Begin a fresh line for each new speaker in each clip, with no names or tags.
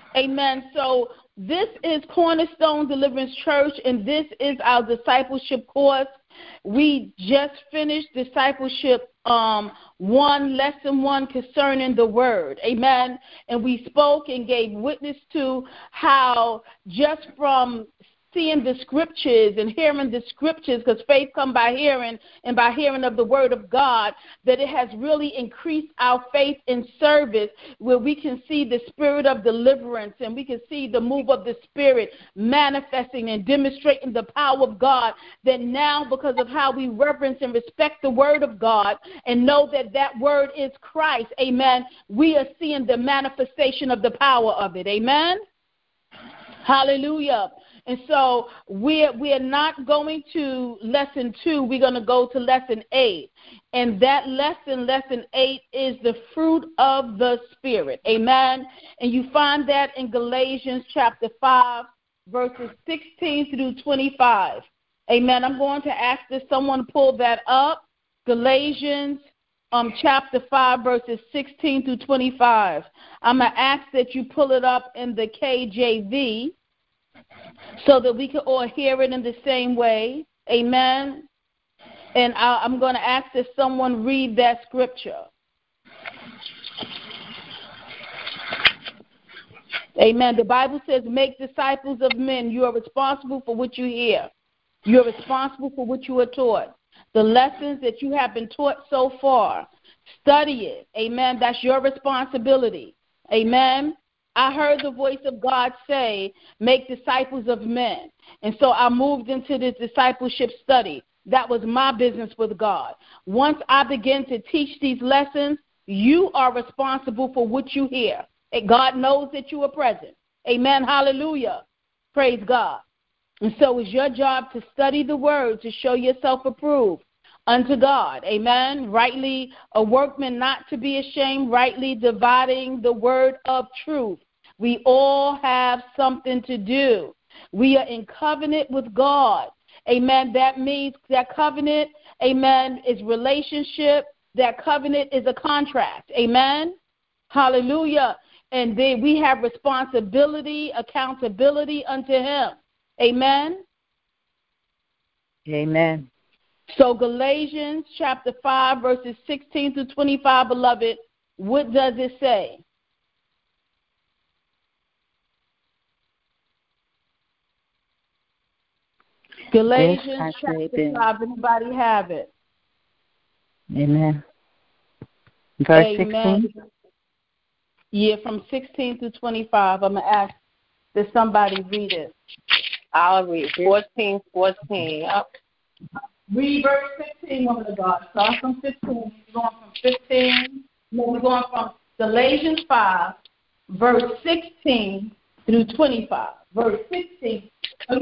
Amen. So this is Cornerstone Deliverance Church, and this is our discipleship course. We just finished discipleship lesson 1 concerning the word. Amen. And we spoke and gave witness to how just from seeing the scriptures and hearing the scriptures, because faith comes by hearing and by hearing of the word of God, that it has really increased our faith in service, where we can see the spirit of deliverance and we can see the move of the spirit manifesting and demonstrating the power of God, that now because of how we reverence and respect the word of God and know that that word is Christ, amen, we are seeing the manifestation of the power of it, amen. Hallelujah. And so we're not going to lesson 2. We're going to go to lesson 8. And that lesson 8, is the fruit of the Spirit. Amen. And you find that in Galatians chapter 5, verses 16 through 25. Amen. I'm going to ask that someone pull that up. Galatians chapter 5, verses 16 through 25. I'm going to ask that you pull it up in the KJV, so that we can all hear it in the same way. Amen. And I'm going to ask that someone read that scripture. Amen. The Bible says, make disciples of men. You are responsible for what you hear. You are responsible for what you are taught. The lessons that you have been taught so far, study it. Amen. That's your responsibility. Amen. I heard the voice of God say, make disciples of men. And so I moved into this discipleship study. That was my business with God. Once I began to teach these lessons, you are responsible for what you hear. And God knows that you are present. Amen. Hallelujah. Praise God. And so it's your job to study the word, to show yourself approved unto God. Amen. Rightly, a workman not to be ashamed, rightly dividing the word of truth. We all have something to do. We are in covenant with God. Amen. That means that covenant, amen, is relationship. That covenant is a contract. Amen. Hallelujah. And then we have responsibility, accountability unto him. Amen.
Amen.
So Galatians chapter 5, verses 16 to 25, beloved, what does it say? Galatians chapter 5, anybody have it?
Amen. Verse
Amen.
16?
Yeah, from 16 to 25. I'm going to ask that somebody read it.
I'll read 14. Yep.
Read verse 15, woman of God. Start from 15. We're going from 15. No, we're going from Galatians 5, verse 16 through 25. Verse 16.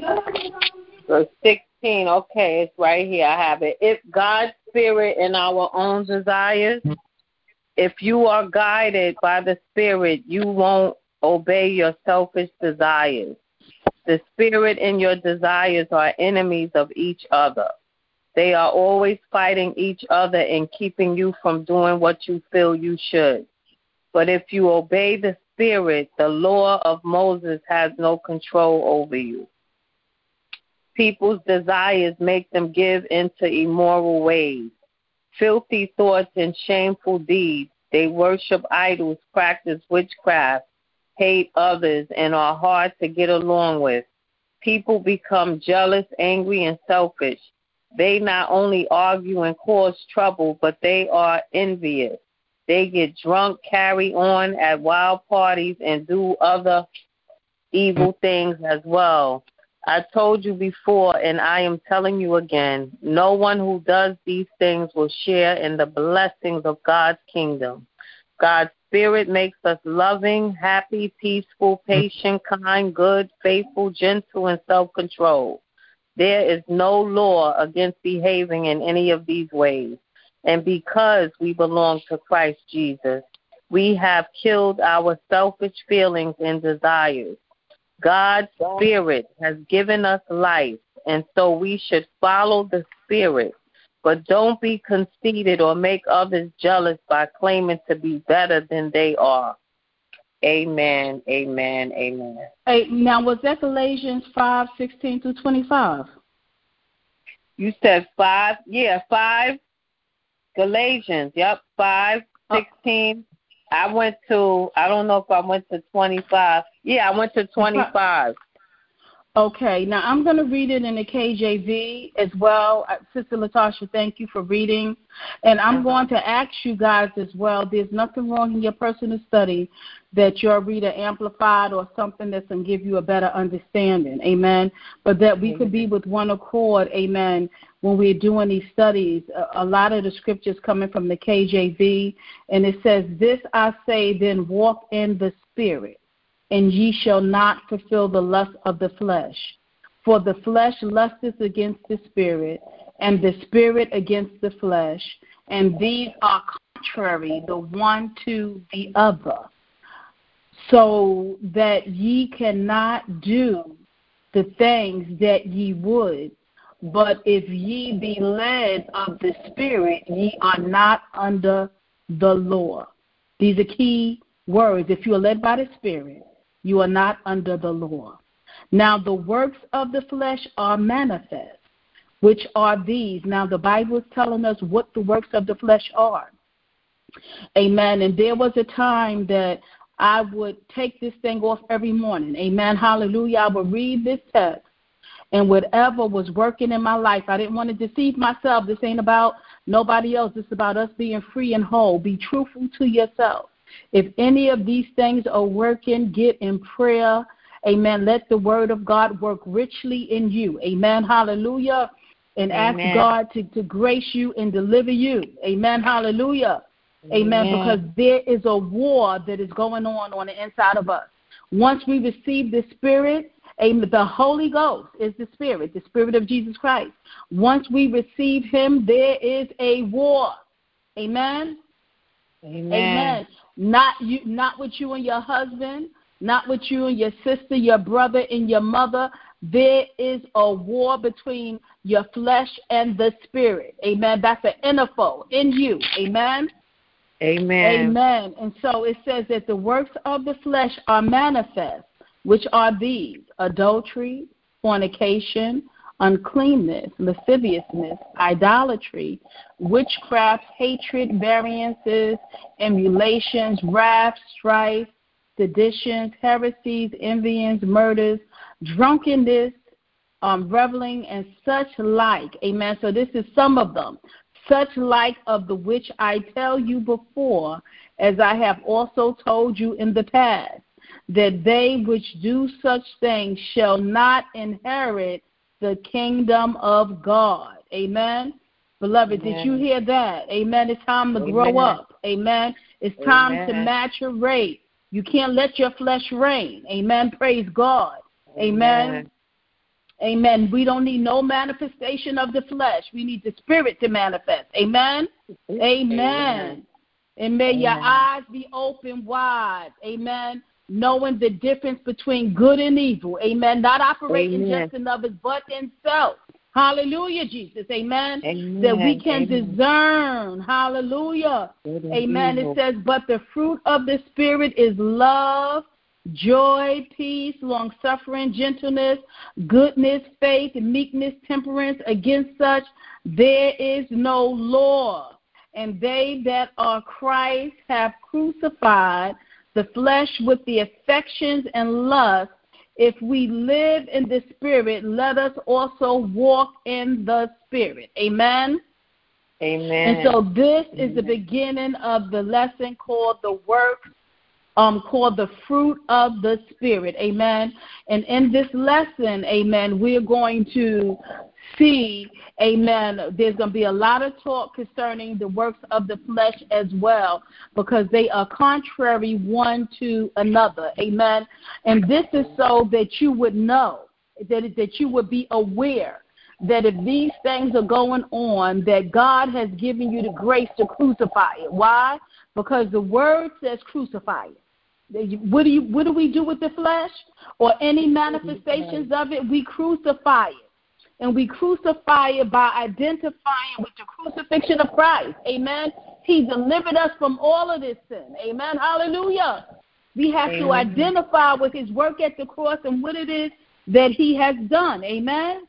Verse 16. Okay, it's right here. I have it. If God's Spirit in our own desires, if you are guided by the Spirit, you won't obey your selfish desires. The Spirit and your desires are enemies of each other. They are always fighting each other and keeping you from doing what you feel you should. But if you obey the Spirit, the law of Moses has no control over you. People's desires make them give into immoral ways, filthy thoughts and shameful deeds. They worship idols, practice witchcraft, hate others, and are hard to get along with. People become jealous, angry, and selfish. They not only argue and cause trouble, but they are envious. They get drunk, carry on at wild parties, and do other evil things as well. I told you before, and I am telling you again, no one who does these things will share in the blessings of God's kingdom. God's Spirit makes us loving, happy, peaceful, patient, kind, good, faithful, gentle, and self-controlled. There is no law against behaving in any of these ways. And because we belong to Christ Jesus, we have killed our selfish feelings and desires. God's Spirit has given us life, and so we should follow the Spirit. But don't be conceited or make others jealous by claiming to be better than they are. Amen. Amen. Amen.
Hey, now, was that Galatians 5:16-25?
You said 5. Yeah, 5. Galatians. Yep, 5:16. I don't know if I went to 25. Yeah, I went to 25.
Okay, now I'm going to read it in the KJV as well. Sister Latasha, thank you for reading. And I'm going to ask you guys as well, there's nothing wrong in your personal study that your reader amplified or something that's going to give you a better understanding, amen, but that we could be with one accord, amen, when we're doing these studies. A lot of the scriptures coming from the KJV, and it says, "This I say, then walk in the Spirit, and ye shall not fulfill the lust of the flesh. For the flesh lusteth against the Spirit, and the Spirit against the flesh, and these are contrary the one to the other, so that ye cannot do the things that ye would. But if ye be led of the Spirit, ye are not under the law." These are key words. If you are led by the Spirit, you are not under the law. Now the works of the flesh are manifest, which are these. Now the Bible is telling us what the works of the flesh are. Amen. And there was a time that I would take this thing off every morning. Amen. Hallelujah. I would read this text, and whatever was working in my life, I didn't want to deceive myself. This ain't about nobody else. This is about us being free and whole. Be truthful to yourself. If any of these things are working, get in prayer. Amen. Let the word of God work richly in you. Amen. Hallelujah. And ask God to grace you and deliver you. Amen. Hallelujah. Amen. Because there is a war that is going on the inside of us. Once we receive the Spirit, amen, the Holy Ghost is the Spirit of Jesus Christ. Once we receive him, there is a war. Amen. Amen. Not with you and your husband, not with you and your sister, your brother and your mother. There is a war between your flesh and the Spirit. Amen. That's an inner foe in you. Amen.
Amen.
Amen. And so it says that the works of the flesh are manifest, which are these: adultery, fornication, uncleanness, lasciviousness, idolatry, witchcraft, hatred, variances, emulations, wrath, strife, seditions, heresies, envyings, murders, drunkenness, reveling, and such like. Amen. So this is some of them. Such like of the which I tell you before, as I have also told you in the past, that they which do such things shall not inherit the kingdom of God. Amen. Beloved, did you hear that? Amen. It's time to grow up. Amen. It's time to maturate. You can't let your flesh reign. Amen. Praise God. Amen. Amen. We don't need no manifestation of the flesh. We need the Spirit to manifest. Amen. Amen. And may your eyes be open wide. Amen. Knowing the difference between good and evil. Amen. Not operating just in others, but in self. Hallelujah, Jesus. Amen. That we can discern. Hallelujah. Amen. It says, but the fruit of the Spirit is love, joy, peace, long-suffering, gentleness, goodness, faith, meekness, temperance. Against such there is no law. And they that are Christ have crucified the flesh with the affections and lusts. If we live in the Spirit, let us also walk in the Spirit. Amen?
Amen.
And so this is the beginning of the lesson called the work, called the fruit of the Spirit. Amen. And in this lesson, amen, we're going to see, amen, there's going to be a lot of talk concerning the works of the flesh as well, because they are contrary one to another. Amen. And this is so that you would know, that you would be aware that if these things are going on, that God has given you the grace to crucify it. Why? Because the word says crucify it. What do we do with the flesh or any manifestations of it? We crucify it. And we crucify it by identifying with the crucifixion of Christ. Amen. He delivered us from all of this sin. Amen. Hallelujah. We have to identify with his work at the cross and what it is that he has done. Amen?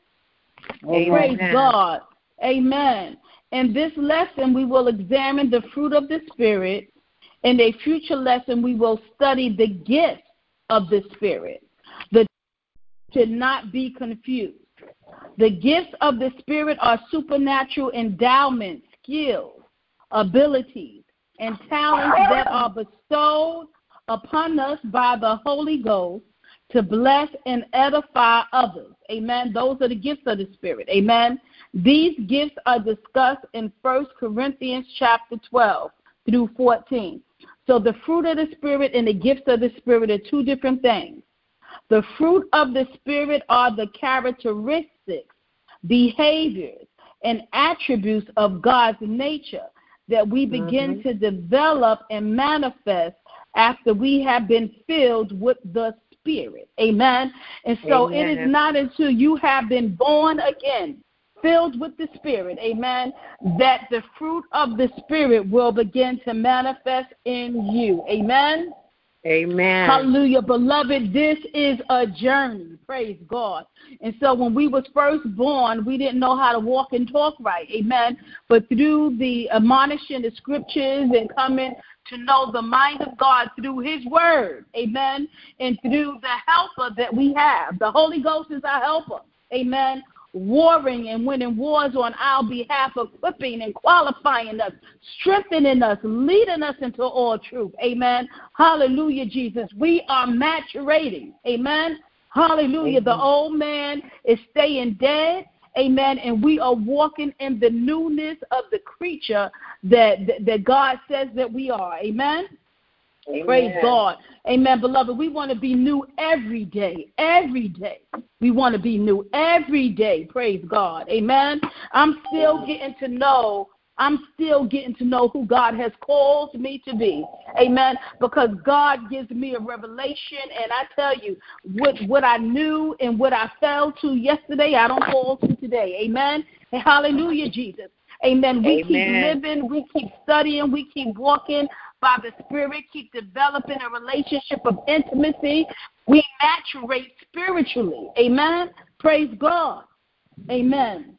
Praise God. Amen. In this lesson, we will examine the fruit of the Spirit. In a future lesson, we will study the gifts of the Spirit. The should not be confused. The gifts of the Spirit are supernatural endowments, skills, abilities, and talents that are bestowed upon us by the Holy Ghost to bless and edify others. Amen. Those are the gifts of the Spirit. Amen. These gifts are discussed in 1 Corinthians chapter 12 through 14. So the fruit of the Spirit and the gifts of the Spirit are two different things. The fruit of the Spirit are the characteristics, behaviors, and attributes of God's nature that we begin to develop and manifest after we have been filled with the Spirit. Amen. And so it is not until you have been born again, filled with the Spirit, amen, that the fruit of the Spirit will begin to manifest in you. Amen.
Amen.
Hallelujah. Beloved, this is a journey. Praise God. And so when we was first born, we didn't know how to walk and talk right. Amen. But through the admonishing the scriptures and coming to know the mind of God through his word, amen, and through the helper that we have. The Holy Ghost is our helper. Amen. Warring and winning wars on our behalf, equipping and qualifying us, strengthening us, leading us into all truth. Amen. Hallelujah, Jesus. We are maturating. Amen. Hallelujah. The old man is staying dead. Amen. And we are walking in the newness of the creature that God says that we are. Amen. Amen. Praise God. Amen, beloved. We want to be new every day. Every day. We want to be new every day. Praise God. Amen. I'm still getting to know who God has called me to be. Amen. Because God gives me a revelation, and I tell you, what I knew and what I fell to yesterday, I don't fall to today. Amen. And hallelujah, Jesus. Amen. We keep living, we keep studying, we keep walking by the Spirit, keep developing a relationship of intimacy. We maturate spiritually. Amen. Praise God. Amen.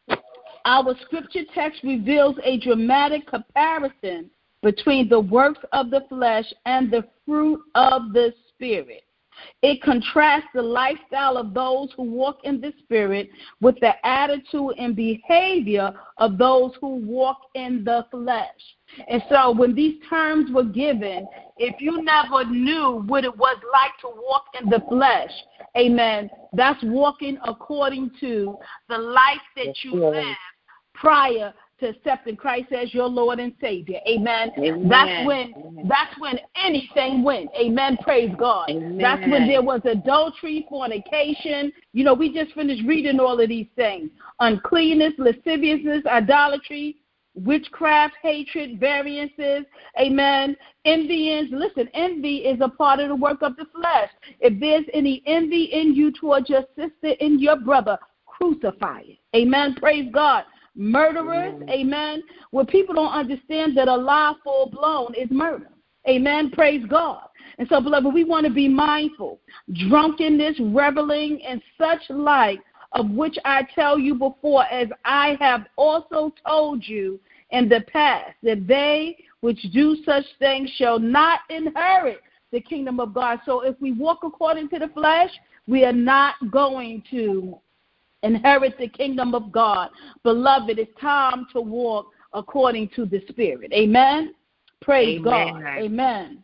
Our scripture text reveals a dramatic comparison between the works of the flesh and the fruit of the Spirit. It contrasts the lifestyle of those who walk in the Spirit with the attitude and behavior of those who walk in the flesh. And so when these terms were given, if you never knew what it was like to walk in the flesh, amen, that's walking according to the life that you live prior to accepting Christ as your Lord and Savior. Amen. That's when anything went. Amen. Praise God. Amen. That's when there was adultery, fornication. You know, we just finished reading all of these things. Uncleanness, lasciviousness, idolatry, witchcraft, hatred, variances. Amen. Envyings. Listen, envy is a part of the work of the flesh. If there's any envy in you towards your sister and your brother, crucify it. Amen. Praise God. Murderers, amen. Well, people don't understand that a lie full-blown is murder. Amen. Praise God. And so, beloved, we want to be mindful. Drunkenness, reveling, and such like, of which I tell you before, as I have also told you in the past, that they which do such things shall not inherit the kingdom of God. So if we walk according to the flesh, we are not going to inherit the kingdom of God. Beloved, it's time to walk according to the Spirit. Amen. Praise God. Amen.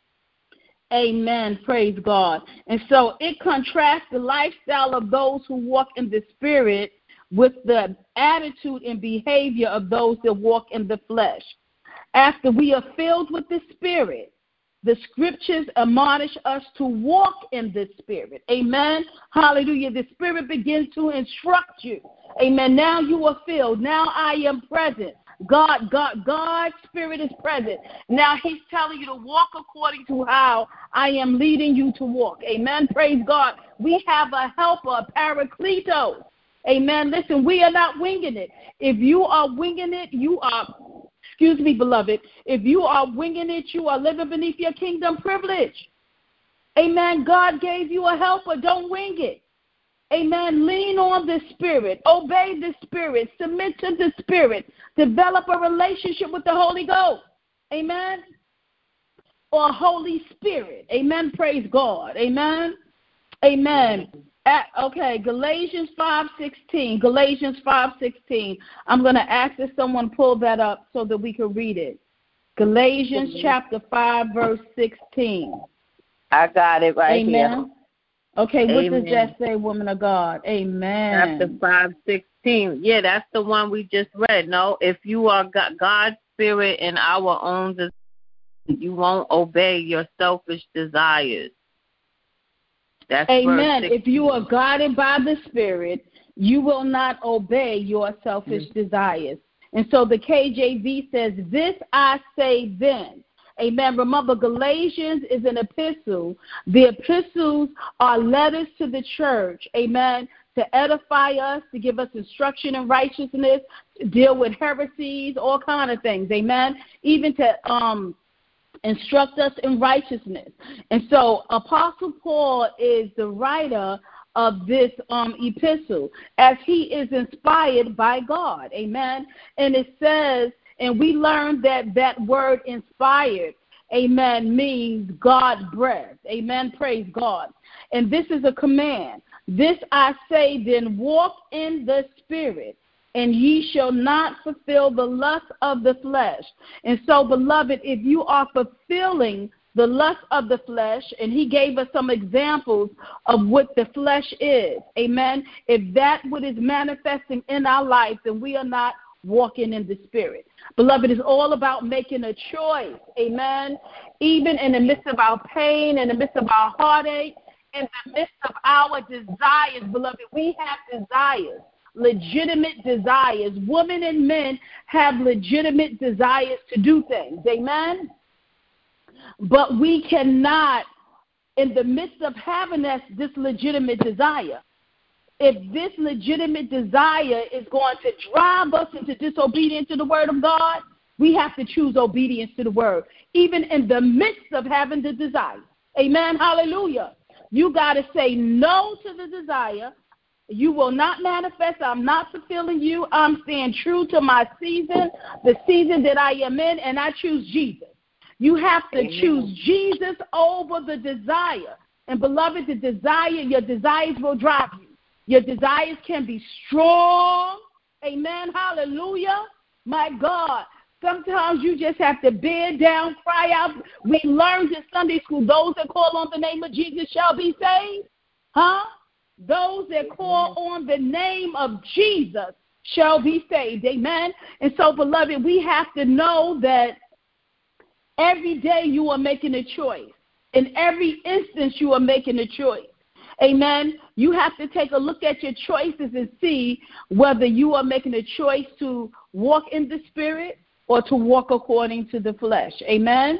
Amen. Praise God. And so it contrasts the lifestyle of those who walk in the Spirit with the attitude and behavior of those that walk in the flesh. After we are filled with the Spirit, the scriptures admonish us to walk in the Spirit. Amen. Hallelujah. The Spirit begins to instruct you. Amen. Now you are filled. Now I am present. God's Spirit is present. Now he's telling you to walk according to how I am leading you to walk. Amen. Praise God. We have a helper, a paracletos. Amen. Listen, we are not winging it. If you are winging it, you are, excuse me, beloved, if you are winging it, you are living beneath your kingdom privilege. Amen. God gave you a helper. Don't wing it. Amen. Lean on the Spirit. Obey the Spirit. Submit to the Spirit. Develop a relationship with the Holy Ghost. Amen. Or Holy Spirit. Amen. Praise God. Amen. Amen. Okay, Galatians 5:16. Galatians 5:16. I'm going to ask that someone pull that up so that we can read it. Galatians chapter 5, verse 16.
I got it right
Amen.
here.
Okay, what
Amen.
does that say, woman of God? Amen.
Chapter 5:16. Yeah, that's the one we just read. No, if you are God's Spirit in our own desires, you won't obey your selfish desires. That's
Amen.
verse 16.
If you are guided by the Spirit, you will not obey your selfish desires. And so the KJV says, this I say then. Amen. Remember, Galatians is an epistle. The epistles are letters to the church. Amen. To edify us, to give us instruction in righteousness, to deal with heresies, all kind of things. Amen. Even to instruct us in righteousness. And so Apostle Paul is the writer of this epistle, as he is inspired by God. Amen. And it says, and we learned that word inspired, amen, means God breathed. Amen. Praise God. And this is a command. This I say, then walk in the Spirit, and ye shall not fulfill the lust of the flesh. And so, beloved, if you are fulfilling the lust of the flesh, and he gave us some examples of what the flesh is, amen, if that what is manifesting in our life, then we are not walking in the Spirit. Beloved, it's all about making a choice, amen, even in the midst of our pain, in the midst of our heartache, in the midst of our desires. Beloved, we have desires. Legitimate desires. Women and men have legitimate desires to do things. Amen? But we cannot, in the midst of having this legitimate desire, if this legitimate desire is going to drive us into disobedience to the word of God, we have to choose obedience to the word, even in the midst of having the desire. Amen? Hallelujah. You got to say no to the desire. You will not manifest. I'm not fulfilling you. I'm staying true to my season, the season that I am in, and I choose Jesus. You have to choose Jesus over the desire. And, beloved, your desires will drive you. Your desires can be strong. Amen. Hallelujah. My God. Sometimes you just have to bend down, cry out. We learned in Sunday school, those that call on the name of Jesus shall be saved. Huh? Those that call on the name of Jesus shall be saved. Amen. And so, beloved, we have to know that every day you are making a choice. In every instance you are making a choice. Amen. You have to take a look at your choices and see whether you are making a choice to walk in the Spirit or to walk according to the flesh. Amen.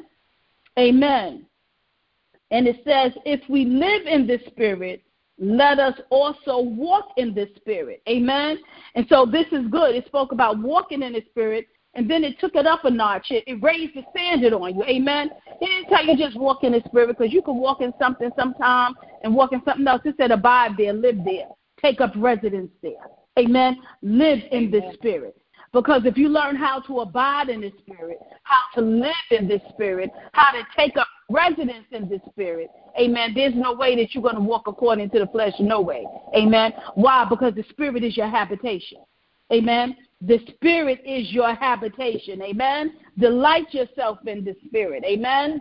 Amen. And it says, if we live in the Spirit, let us also walk in the Spirit. Amen. And so this is good. It spoke about walking in the Spirit, and then it took it up a notch. It raised the standard on you. Amen. He didn't tell you just walk in the Spirit, because you can walk in something sometime and walk in something else. It said abide there, live there, take up residence there. Amen. Live in the Spirit. Because if you learn how to abide in the Spirit, how to live in the Spirit, how to take up residence in the Spirit, amen, there's no way that you're going to walk according to the flesh. No way. Amen. Why? Because the Spirit is your habitation. Amen. The Spirit is your habitation. Amen. Delight yourself in the Spirit. Amen.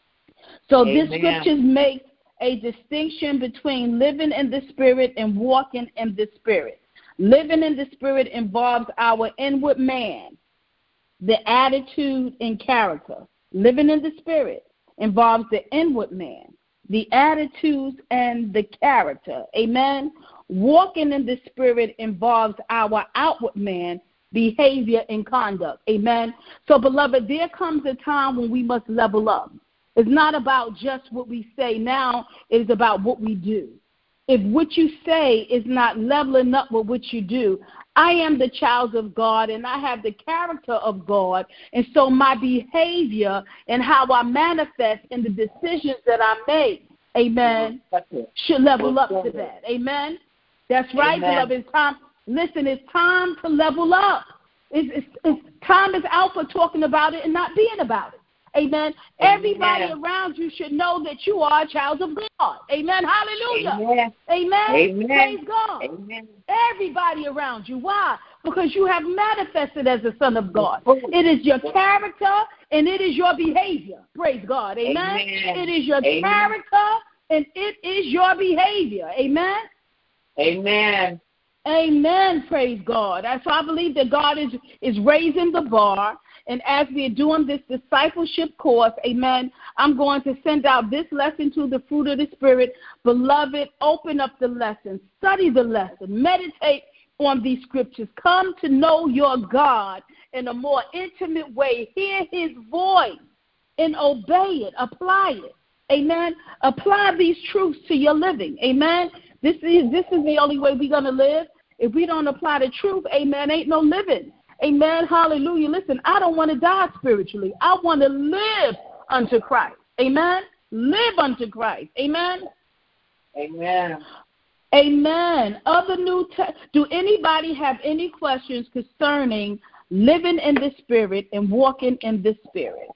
So this scriptures make a distinction between living in the Spirit and walking in the Spirit. Living in the Spirit involves our inward man, the attitude and character. Living in the Spirit involves the inward man, the attitudes and the character. Amen. Walking in the Spirit involves our outward man, behavior and conduct. Amen. So, beloved, there comes a time when we must level up. It's not about just what we say now. It is about what we do. If what you say is not leveling up with what you do, I am the child of God, and I have the character of God, and so my behavior and how I manifest in the decisions that I make amen, should level up to that. Amen. That's right, beloved. It's time. Listen, it's time to level up. It's time is out for talking about it and not being about it. Amen. Everybody around you should know that you are a child of God. Amen. Hallelujah. Amen. Praise God. Amen. Everybody around you. Why? Because you have manifested as a son of God. It is your character and it is your behavior. Praise God. Amen. It is your character and it is your behavior. Amen.
Amen.
Amen. Praise God. So I believe that God is raising the bar. And as we're doing this discipleship course, amen, I'm going to send out this lesson to the fruit of the Spirit. Beloved, open up the lesson, study the lesson, meditate on these scriptures. Come to know your God in a more intimate way. Hear his voice and obey it. Apply it. Amen. Apply these truths to your living. Amen. This is the only way we're going to live. If we don't apply the truth, amen, ain't no living. Amen. Hallelujah. Listen, I don't want to die spiritually. I want to live unto Christ. Amen. Live unto Christ. Amen.
Amen.
Amen. Do anybody have any questions concerning living in the Spirit and walking in the Spirit?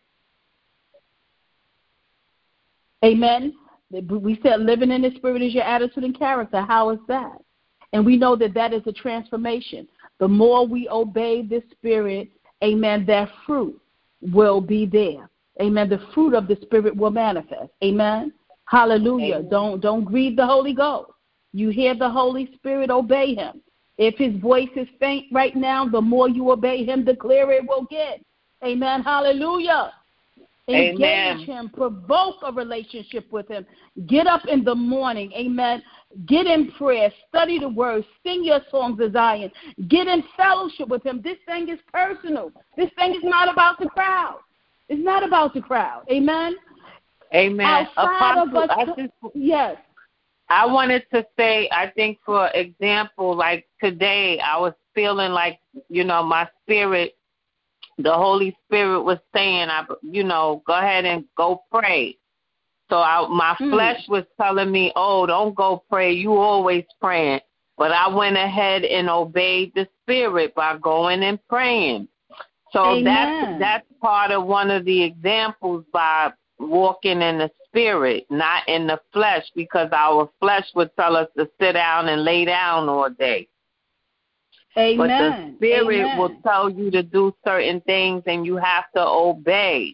Amen. We said living in the Spirit is your attitude and character. How is that? And we know that is a transformation. The more we obey the Spirit, amen, that fruit will be there. Amen. The fruit of the Spirit will manifest. Amen. Hallelujah. Amen. Don't grieve the Holy Ghost. You hear the Holy Spirit, obey him. If his voice is faint right now, the more you obey him, the clearer it will get. Amen. Hallelujah. Engage him. Provoke a relationship with him. Get up in the morning. Amen. Get in prayer. Study the word. Sing your songs of Zion. Get in fellowship with him. This thing is personal. This thing is not about the crowd. It's not about the crowd. Amen.
Amen.
Yes.
I wanted to say, I think, for example, like today, I was feeling like, my spirit, the Holy Spirit was saying, go ahead and go pray. So my flesh was telling me, oh, don't go pray. You always praying. But I went ahead and obeyed the Spirit by going and praying. So that's part of one of the examples by walking in the Spirit, not in the flesh, because our flesh would tell us to sit down and lay down all day.
Amen.
But the Spirit will tell you to do certain things and you have to obey,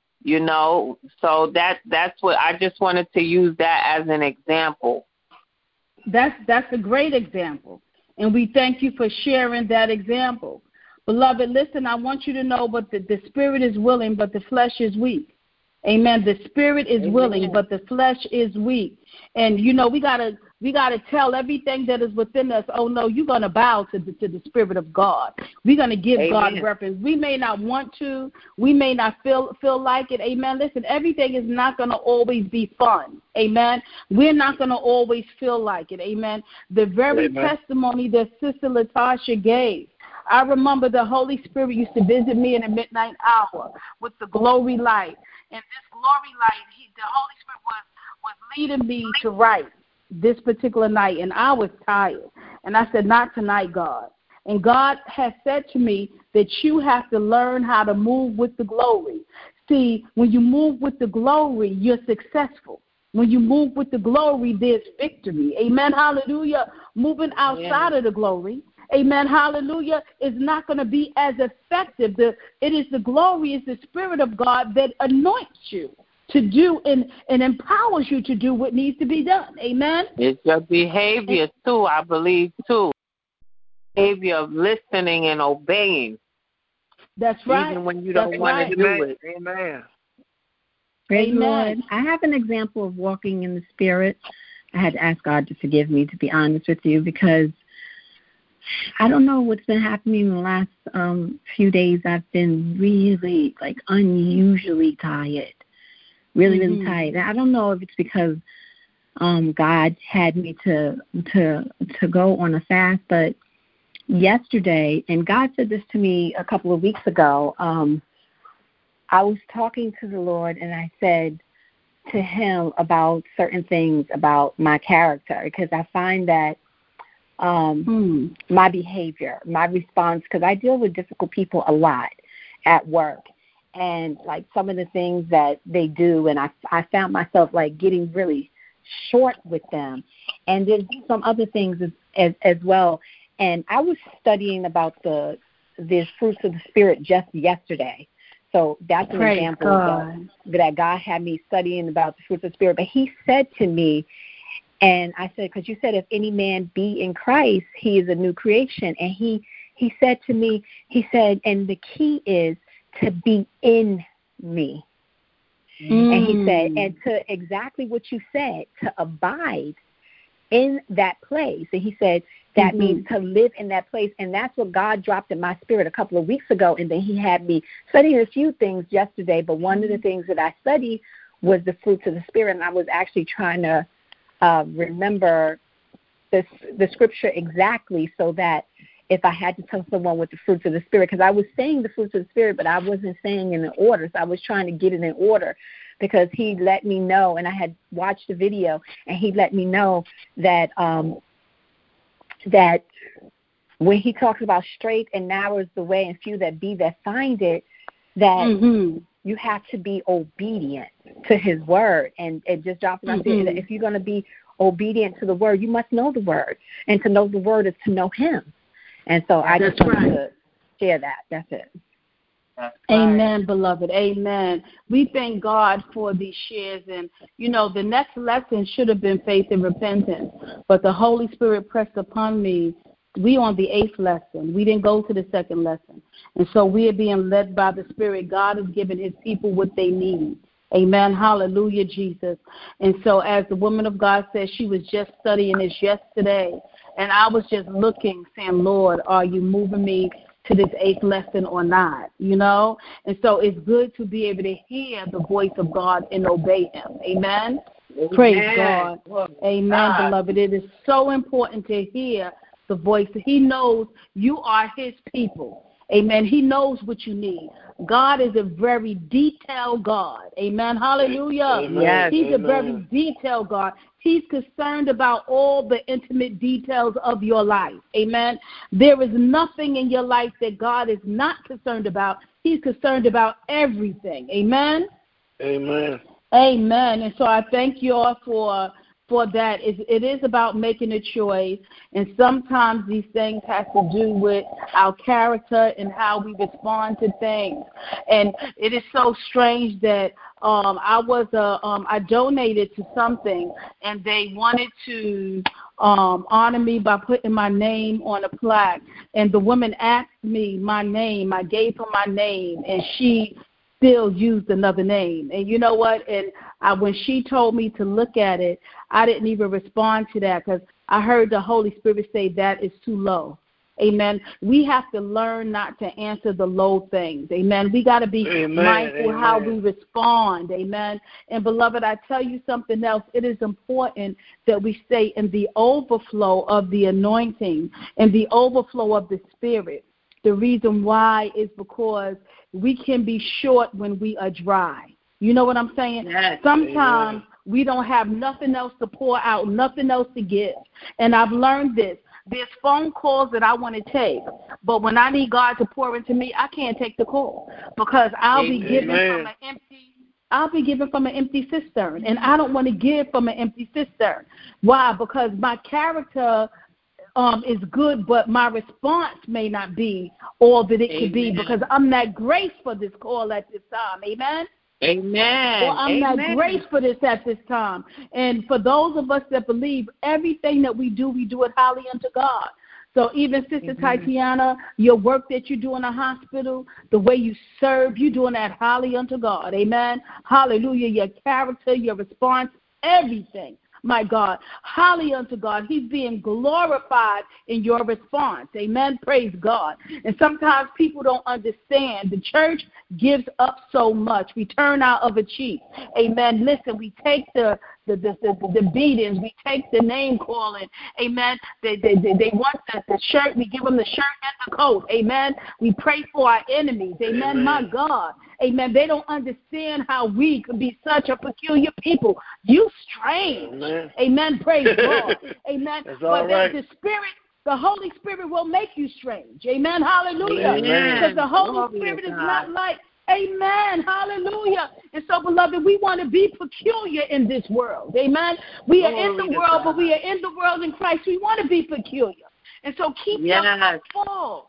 So that's what I just wanted to use that as an example.
That's a great example. And we thank you for sharing that example. Beloved, listen, I want you to know but the Spirit is willing, but the flesh is weak. Amen. The Spirit is willing, but the flesh is weak. And, we gotta tell everything that is within us, oh, no, you're going to bow to the Spirit of God. We're going to give God reference. We may not want to. We may not feel like it. Amen. Listen, everything is not going to always be fun. Amen. We're not going to always feel like it. Amen. The very testimony that Sister Latasha gave, I remember the Holy Spirit used to visit me in the midnight hour with the glory light. And this glory light, the Holy Spirit was leading me to write this particular night, and I was tired. And I said, not tonight, God. And God has said to me that you have to learn how to move with the glory. See, when you move with the glory, you're successful. When you move with the glory, there's victory. Amen, hallelujah. Moving outside of the glory, amen, hallelujah, is not going to be as effective. It is the glory, it's the Spirit of God that anoints you to do and empowers you to do what needs to be done. Amen?
It's your behavior, too, I believe, too. Behavior of listening and obeying.
That's right.
Even when you don't want to do it.
Amen.
Praise the Lord. I have an example of walking in the Spirit. I had to ask God to forgive me, to be honest with you, because I don't know what's been happening in the last few days. I've been really, unusually tired. Really tired. I don't know if it's because God had me to go on a fast, but yesterday, and God said this to me a couple of weeks ago, I was talking to the Lord, and I said, to him about certain things about my character, because I find that my behavior, my response, because I deal with difficult people a lot at work, and like some of the things that they do, and I found myself like getting really short with them, and there's some other things as well. And I was studying about the fruits of the Spirit just yesterday. So that's an example that God had me studying about the fruits of the Spirit. But he said to me, and I said, because you said if any man be in Christ, he is a new creation. And he said to me, he said, and the key is to be in me. And he said, and to exactly what you said, to abide in that place. And he said, that means to live in that place. And that's what God dropped in my spirit a couple of weeks ago. And then he had me studying a few things yesterday. But one of the things that I studied was the fruits of the Spirit. And I was actually trying to remember the scripture exactly, so that if I had to tell someone with the fruits of the Spirit, because I was saying the fruits of the Spirit, but I wasn't saying in order. So I was trying to get it in order, because he let me know, and I had watched the video, and he let me know that that when he talks about straight and narrow is the way, and few that be that find it, that you have to be obedient to his word. And it just dropped in my spirit that if you're going to be obedient to the word, you must know the word. And to know the word is to know him. And so I just wanted to share that. That's it.
Amen, beloved. Amen. We thank God for these shares. And, you know, the next lesson should have been faith and repentance, but the Holy Spirit pressed upon me. We on the 8th lesson. We didn't go to the 2nd lesson. And so we are being led by the Spirit. God is giving his people what they need. Amen. Hallelujah, Jesus. And so as the woman of God said, she was just studying this yesterday. And I was just looking, saying, Lord, are you moving me to this 8th lesson or not, you know? And so it's good to be able to hear the voice of God and obey him. Amen? Praise God. Amen, beloved. It is so important to hear the voice. He knows you are his people. Amen. He knows what you need. God is a very detailed God. Amen. Hallelujah.
Yes.
He's a very detailed God. He's concerned about all the intimate details of your life. Amen. There is nothing in your life that God is not concerned about. He's concerned about everything. Amen.
Amen.
Amen. And so I thank you all for that. It is about making a choice, and sometimes these things have to do with our character and how we respond to things. And it is so strange that I donated to something, and they wanted to honor me by putting my name on a plaque. And the woman asked me my name. I gave her my name, and she still used another name. And you know what? And when she told me to look at it, I didn't even respond to that, because I heard the Holy Spirit say that is too low. Amen. We have to learn not to answer the low things. Amen. We got to be mindful how we respond. Amen. And beloved, I tell you something else. It is important that we stay in the overflow of the anointing and the overflow of the Spirit. The reason why is because we can be short when we are dry. You know what I'm saying?
Yes.
Sometimes we don't have nothing else to pour out, nothing else to give. And I've learned this. There's phone calls that I want to take, but when I need God to pour into me, I can't take the call, because I'll be giving from an empty cistern, and I don't want to give from an empty cistern. Why? Because my character is good, but my response may not be all that it could be, because I'm not graced for this call at this time. Amen?
Amen.
Or I'm not graced for this at this time. And for those of us that believe, everything that we do it highly unto God. So even Sister Tatiana, your work that you do in a hospital, the way you serve, you're doing that highly unto God. Amen? Hallelujah. Your character, your response, everything. My God, highly unto God. He's being glorified in your response. Amen. Praise God. And sometimes people don't understand. The church gives up so much. We turn out of a cheap. Amen. Listen, we take the the beatings. We take the name calling. Amen. They want the shirt. We give them the shirt and the coat. Amen. We pray for our enemies. Amen. My God. Amen. They don't understand how we could be such a peculiar people. You strange. Amen. Praise God. Amen. But the Spirit, the Holy Spirit will make you strange. Amen. Hallelujah. Because the Holy Spirit is not like, amen. Hallelujah. And so, beloved, we want to be peculiar in this world. Amen. We are in the world, but we are in the world in Christ. We want to be peculiar. And so keep your cup full.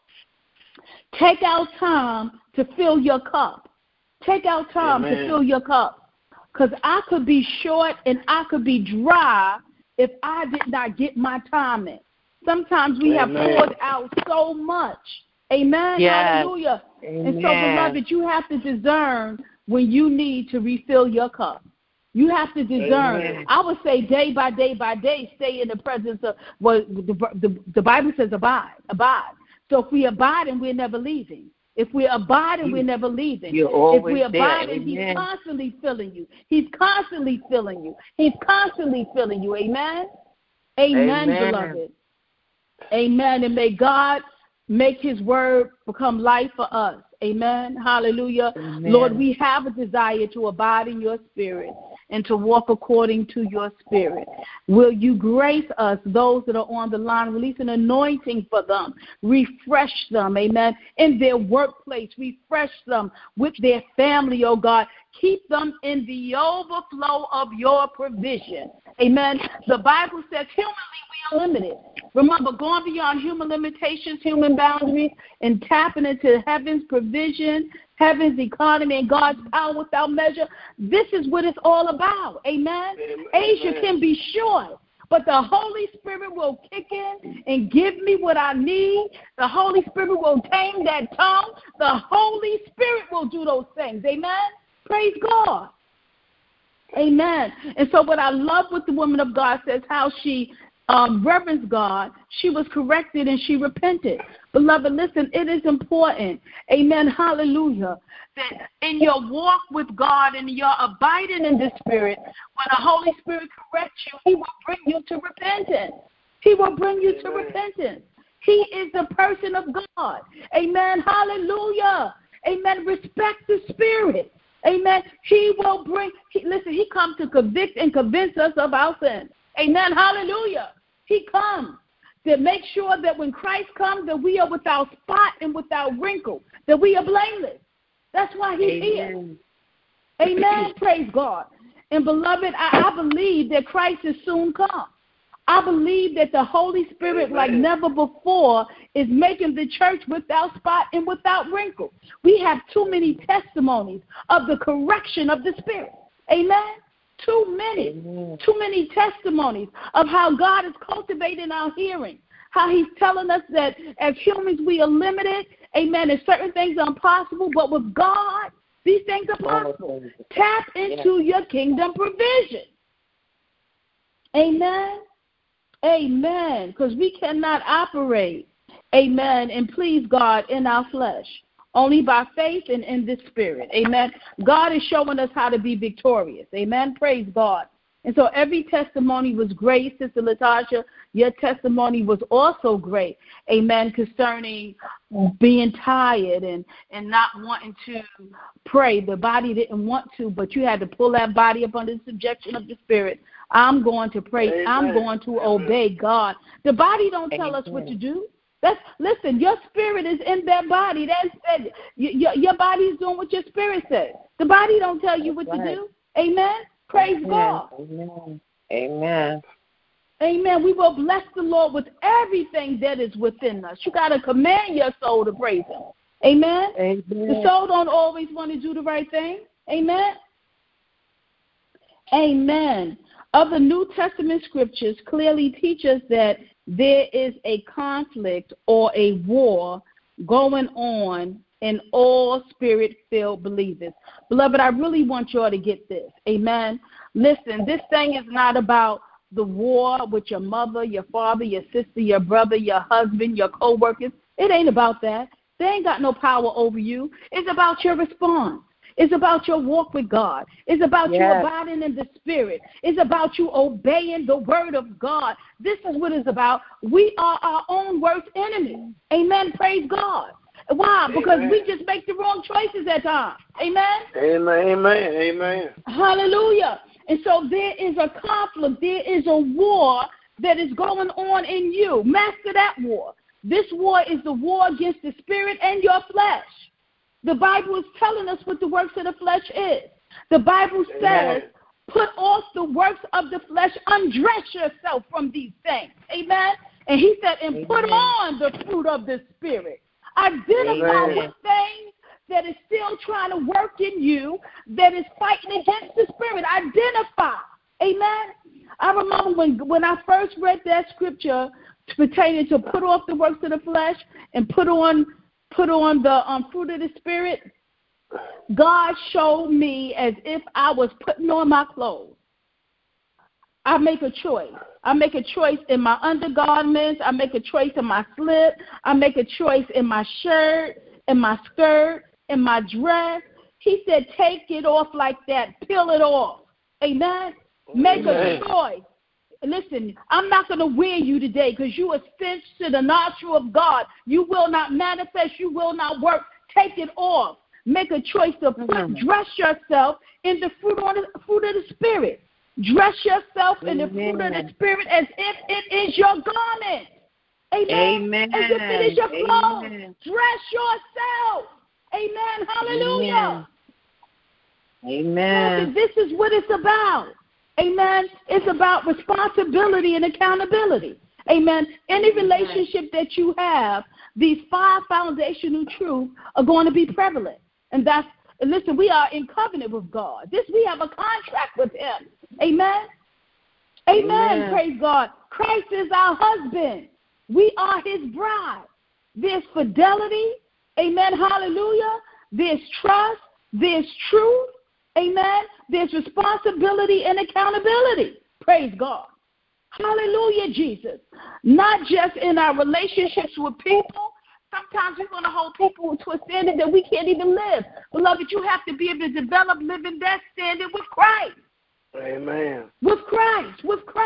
Take out time to fill your cup. Take out time to fill your cup. Because I could be short and I could be dry if I did not get my time in. Sometimes we have poured out so much. Amen. Yes. Hallelujah. Amen. And so, beloved, you have to discern when you need to refill your cup. You have to discern. Amen. I would say day by day, stay in the presence of what the Bible says, abide. So if we abide, and we're never leaving. If we abide, and we're never leaving. If we abide, and He's constantly filling you. He's constantly filling you. He's constantly filling you. Amen. Amen, beloved. Amen. And may God make His word become life for us. Amen. Hallelujah. Amen. Lord, we have a desire to abide in your Spirit and to walk according to your Spirit. Will you grace us, those that are on the line, release an anointing for them, refresh them, amen, in their workplace, refresh them with their family, oh God. Keep them in the overflow of your provision. Amen. The Bible says humanly we are limited. Remember, going beyond human limitations, human boundaries, and tapping into heaven's provision, heaven's economy, and God's power without measure. This is what it's all about. Amen. Asia can be short, but the Holy Spirit will kick in and give me what I need. The Holy Spirit will tame that tongue. The Holy Spirit will do those things. Amen. Praise God. Amen. And so what I love what the woman of God says, how she reverenced God, she was corrected and she repented. Beloved, listen, it is important, amen, hallelujah, that in your walk with God and your abiding in the Spirit, when the Holy Spirit corrects you, He will bring you to repentance. He will bring you to repentance. He is the person of God. Amen, hallelujah. Amen, respect the Spirit. Amen. He will bring, He comes to convict and convince us of our sins. Amen. Hallelujah. He comes to make sure that when Christ comes, that we are without spot and without wrinkle, that we are blameless. That's why He's here. Amen. Praise God. And beloved, I believe that Christ is soon come. I believe that the Holy Spirit, like never before, is making the church without spot and without wrinkle. We have too many testimonies of the correction of the Spirit. Amen. Too many testimonies of how God is cultivating our hearing, how He's telling us that as humans we are limited, amen, and certain things are impossible, but with God, these things are possible. Tap into your kingdom provision. Amen. Amen. Because we cannot operate, amen, and please God in our flesh. Only by faith and in the Spirit. Amen. God is showing us how to be victorious. Amen. Praise God. And so every testimony was great, Sister Latasha. Your testimony was also great. Amen. Concerning being tired and not wanting to pray. The body didn't want to, but you had to pull that body up under the subjection of the Spirit. I'm going to pray. Amen. I'm going to obey God. The body don't tell us what to do. Listen, your spirit is in that body. Your body is doing what your spirit says. The body don't tell you what to do. Amen. Praise God.
Amen. Amen.
Amen. We will bless the Lord with everything that is within us. You got to command your soul to praise Him. Amen. Amen. The soul don't always want to do the right thing. Amen. Amen. Other New Testament scriptures clearly teach us that there is a conflict or a war going on in all Spirit-filled believers. Beloved, I really want y'all to get this. Amen. Listen, this thing is not about the war with your mother, your father, your sister, your brother, your husband, your co-workers. It ain't about that. They ain't got no power over you. It's about your response. It's about your walk with God. It's about you abiding in the Spirit. It's about you obeying the word of God. This is what it's about. We are our own worst enemy. Amen. Praise God. Why? Because we just make the wrong choices at times. Amen?
Amen, amen, amen.
Hallelujah. And so there is a conflict. There is a war that is going on in you. Master that war. This war is the war against the spirit and your flesh. The Bible is telling us what the works of the flesh is. The Bible says, put off the works of the flesh, undress yourself from these things. Amen? And he said, and put on the fruit of the Spirit. Identify with things that is still trying to work in you, that is fighting against the Spirit. Identify. Amen? I remember when I first read that scripture pertaining to put off the works of the flesh and put on the fruit of the Spirit, God showed me as if I was putting on my clothes. I make a choice. I make a choice in my undergarments. I make a choice in my slip. I make a choice in my shirt, in my skirt, in my dress. He said, take it off like that. Peel it off. Amen? Make a choice. Listen, I'm not going to wear you today because you are stench to the nostril of God. You will not manifest. You will not work. Take it off. Make a choice to dress yourself in the fruit of the Spirit. Dress yourself in the fruit of the Spirit as if it is your garment. Amen. As if it is your clothes. Dress yourself. Amen. Hallelujah.
Amen.
This is what it's about. Amen. It's about responsibility and accountability. Amen. Any relationship that you have, these 5 foundational truths are going to be prevalent. And listen, we are in covenant with God. We have a contract with him. Amen. Amen. Praise God. Christ is our husband. We are his bride. There's fidelity. Amen. Hallelujah. There's trust. There's truth. Amen. There's responsibility and accountability. Praise God. Hallelujah, Jesus. Not just in our relationships with people. Sometimes we're going to hold people to a standard that we can't even live. Beloved, you have to be able to develop living that standard with Christ.
Amen.
With Christ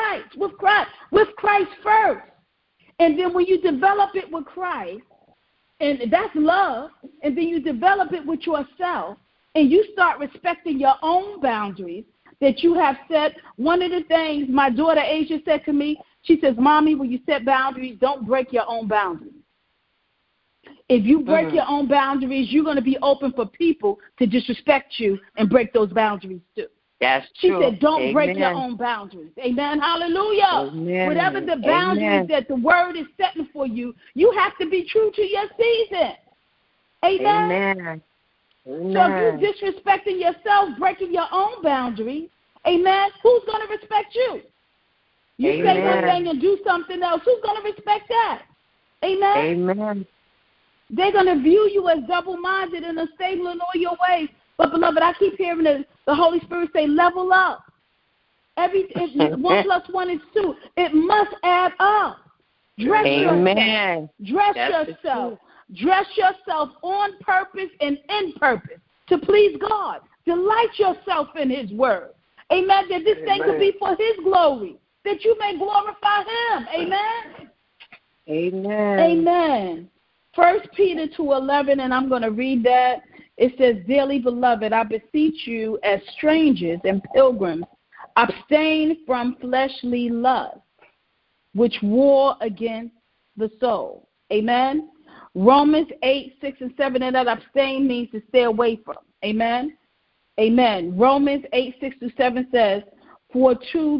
first. And then when you develop it with Christ, and that's love, and then you develop it with yourself, and you start respecting your own boundaries that you have set. One of the things my daughter Asia said to me, she says, Mommy, when you set boundaries, don't break your own boundaries. If you break your own boundaries, you're going to be open for people to disrespect you and break those boundaries too.
That's
she
true.
said, don't break your own boundaries. Amen. Hallelujah.
Amen.
Whatever the boundaries that the word is setting for you, you have to be true to your season. Amen.
Amen.
So if you're disrespecting yourself, breaking your own boundaries, amen, who's going to respect you? You say one thing and do something else. Who's going to respect that? Amen.
Amen.
They're going to view you as double-minded and unstable in all your ways. But, beloved, I keep hearing the Holy Spirit say, level up. 1 plus 1 is 2. It must add up. Dress yourself. Dress yourself on purpose and in purpose to please God. Delight yourself in his word. Amen. That this thing could be for his glory, that you may glorify him. Amen.
Amen.
Amen. 1 Peter 2:11, and I'm going to read that. It says, Dearly beloved, I beseech you as strangers and pilgrims, abstain from fleshly lusts, which war against the soul. Amen. Romans 8:6-7, and that abstain means to stay away from. Amen. Amen. Romans 8:6-7 says, For to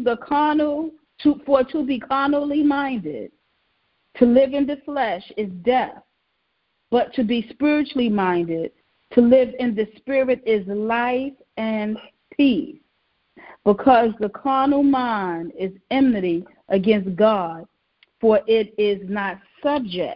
be carnally minded, to live in the flesh is death, but to be spiritually minded, to live in the Spirit is life and peace. Because the carnal mind is enmity against God, for it is not subject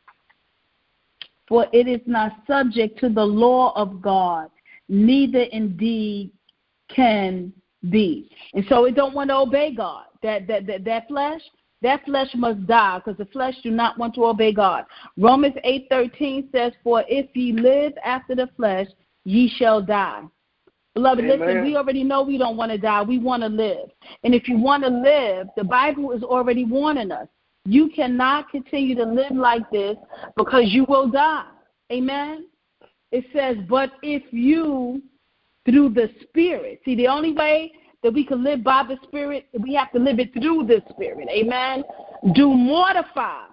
to the law of God, neither indeed can be. And so it don't want to obey God. That flesh must die, because the flesh do not want to obey God. Romans 8:13 says, For if ye live after the flesh, ye shall die. Beloved,
Amen.
listen, we already know we don't want to die. We want to live. And if you want to live, the Bible is already warning us. You cannot continue to live like this because you will die. Amen? It says, but if you, through the Spirit, see, the only way that we can live by the Spirit, we have to live it through the Spirit. Amen? Do mortify.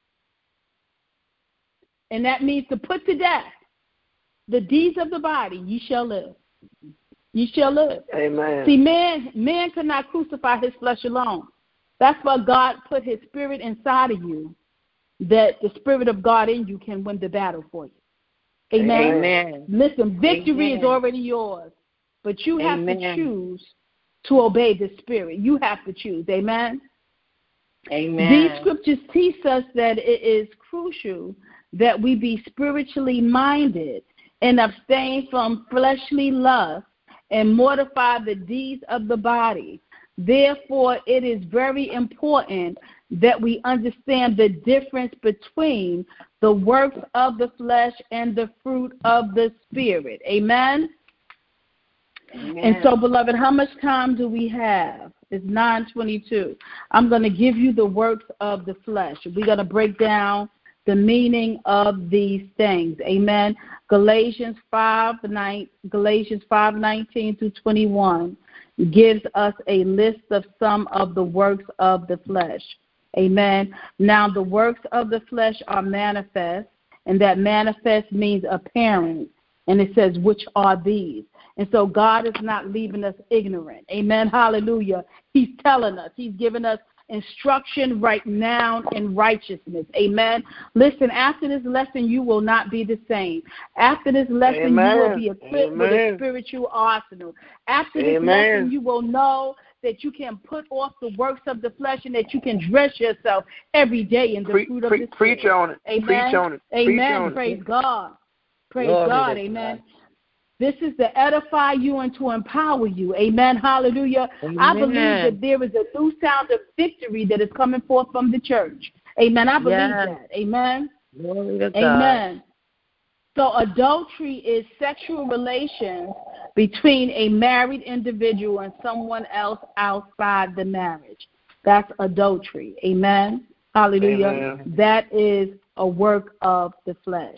And that means to put to death the deeds of the body, ye shall live. You shall live.
Amen.
See, man could not crucify his flesh alone. That's why God put his Spirit inside of you, that the Spirit of God in you can win the battle for you. Amen.
Amen.
Listen, victory
Amen.
is already yours, but you have
Amen.
to choose to obey the Spirit. You have to choose. Amen.
Amen.
These scriptures teach us that it is crucial that we be spiritually minded and abstain from fleshly lust and mortify the deeds of the body. Therefore, it is very important that we understand the difference between the works of the flesh and the fruit of the Spirit. Amen?
Amen.
And so, beloved, how much time do we have? It's 9:22. I'm going to give you the works of the flesh. We're going to break down the meaning of these things. Amen. Galatians 5:19 through 21 gives us a list of some of the works of the flesh. Amen. Now the works of the flesh are manifest, and that manifest means apparent. And it says, which are these? And so God is not leaving us ignorant. Amen. Hallelujah. He's telling us. He's giving us instruction right now in righteousness. Amen. Listen, after this lesson, you will not be the same. After this lesson,
Amen.
you will be equipped with a spiritual arsenal. After this lesson, you will know that you can put off the works of the flesh and that you can dress yourself every day in the fruit of the Spirit.
Preach on it.
Amen.
Preach on it.
Amen.
Preach on
Praise
it.
God. Praise
Glory
God.
to
Amen.
God.
This is to edify you and to empower you. Amen. Hallelujah.
Amen.
I believe that there is a new sound of victory that is coming forth from the church. Amen. I believe that. Amen.
Glory to God.
Amen. So adultery is sexual relations between a married individual and someone else outside the marriage. That's adultery. Amen. Hallelujah.
Amen.
That is a work of the flesh.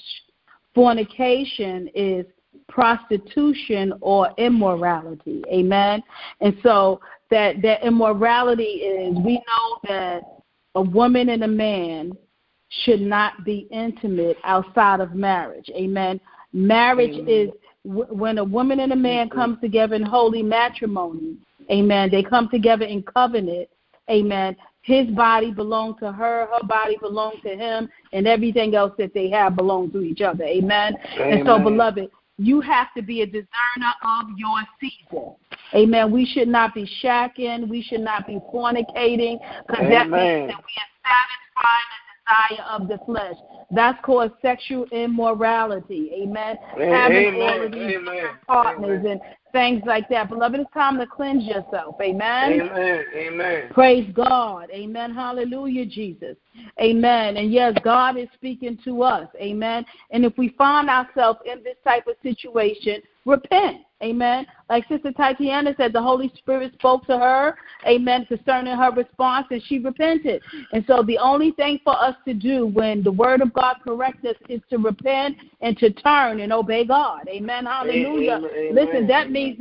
Fornication is prostitution or immorality. Amen. And so that immorality is, we know that a woman and a man should not be intimate outside of marriage. Amen. Marriage is when a woman and a man come together in holy matrimony. Amen. They come together in covenant. Amen. His body belongs to her, her body belongs to him, and everything else that they have belongs to each other. Amen. And so, beloved, you have to be a discerner of your season. Amen. We should not be shacking. We should not be fornicating, because that means that we are satisfying the desire of the flesh. That's called sexual immorality. Amen. Having all of these partners and things like that. Beloved, it's time to cleanse yourself. Amen.
Amen. Amen.
Praise God. Amen. Hallelujah, Jesus. Amen. And yes, God is speaking to us. Amen. And if we find ourselves in this type of situation, repent. Amen. Like Sister Tatiana said, the Holy Spirit spoke to her, amen, concerning her response, and she repented. And so the only thing for us to do when the Word of God corrects us is to repent and to turn and obey God. Amen. Hallelujah.
Amen.
Listen, that means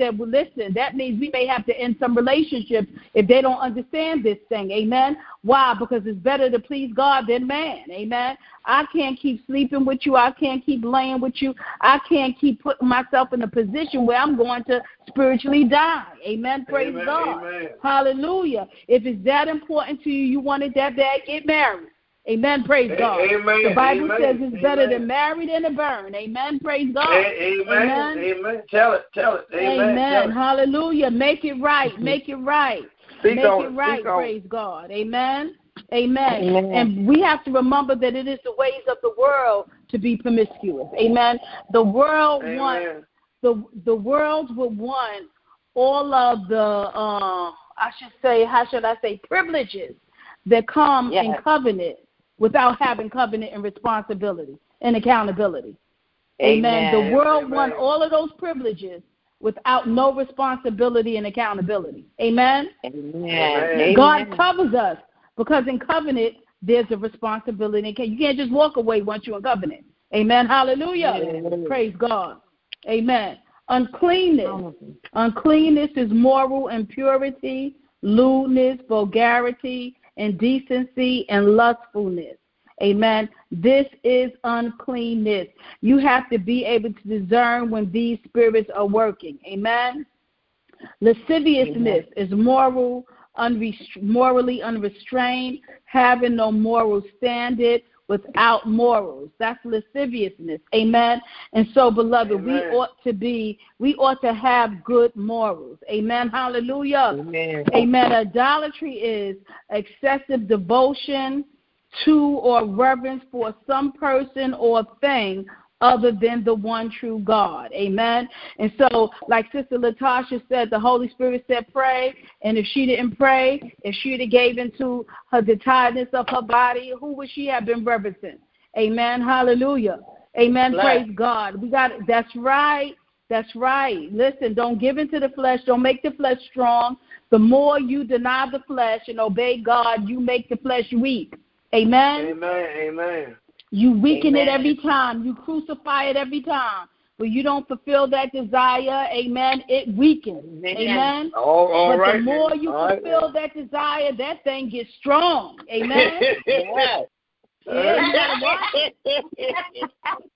we may have to end some relationships if they don't understand this thing. Amen. Why? Because it's better to please God than man. Amen. I can't keep sleeping with you. I can't keep laying with you. I can't keep putting myself in a position where I'm going to spiritually die. Amen. Praise God.
Amen.
Hallelujah. If it's that important to you, you want it that bad, get married. Amen. Praise God.
Amen.
The Bible says it's better
Amen.
to marry than to burn. Amen. Praise God.
Amen. Amen. Tell it. Amen.
Amen. Hallelujah. Make it right. Make it right.
Speak
Make
on
it right.
Speak on
Praise God. Amen. Amen. And we have to remember that it is the ways of the world to be promiscuous. Amen. The world wants, the world would want all of the, privileges that come in covenant without having covenant and responsibility and accountability. Amen. The world won all of those privileges without no responsibility and accountability. Amen.
Amen.
God covers us because in covenant there's a responsibility. You can't just walk away once you're in covenant. Amen. Hallelujah. Praise God. Amen. Uncleanness. Uncleanness is moral impurity, lewdness, vulgarity, indecency, and lustfulness. Amen. This is uncleanness. You have to be able to discern when these spirits are working. Amen. Lasciviousness is morally unrestrained, having no moral standard, without morals. That's lasciviousness. Amen. And so, beloved, we ought to have good morals. Amen. Hallelujah. Amen. Idolatry is excessive devotion to or reverence for some person or thing other than the one true God. Amen. And so, like Sister Latasha said, the Holy Spirit said pray, and if she didn't pray, if she had gave into the tiredness of her body, who would she have been reverencing? Amen. Hallelujah. Amen. Praise God. That's right. That's right. Listen, don't give into the flesh. Don't make the flesh strong. The more you deny the flesh and obey God, you make the flesh weak. Amen.
Amen. Amen.
You weaken it every time. You crucify it every time. But you don't fulfill that desire, amen, it weakens. Amen.
All
but
right,
the more you fulfill that desire, that thing gets strong. Amen. Yeah, you gotta watch.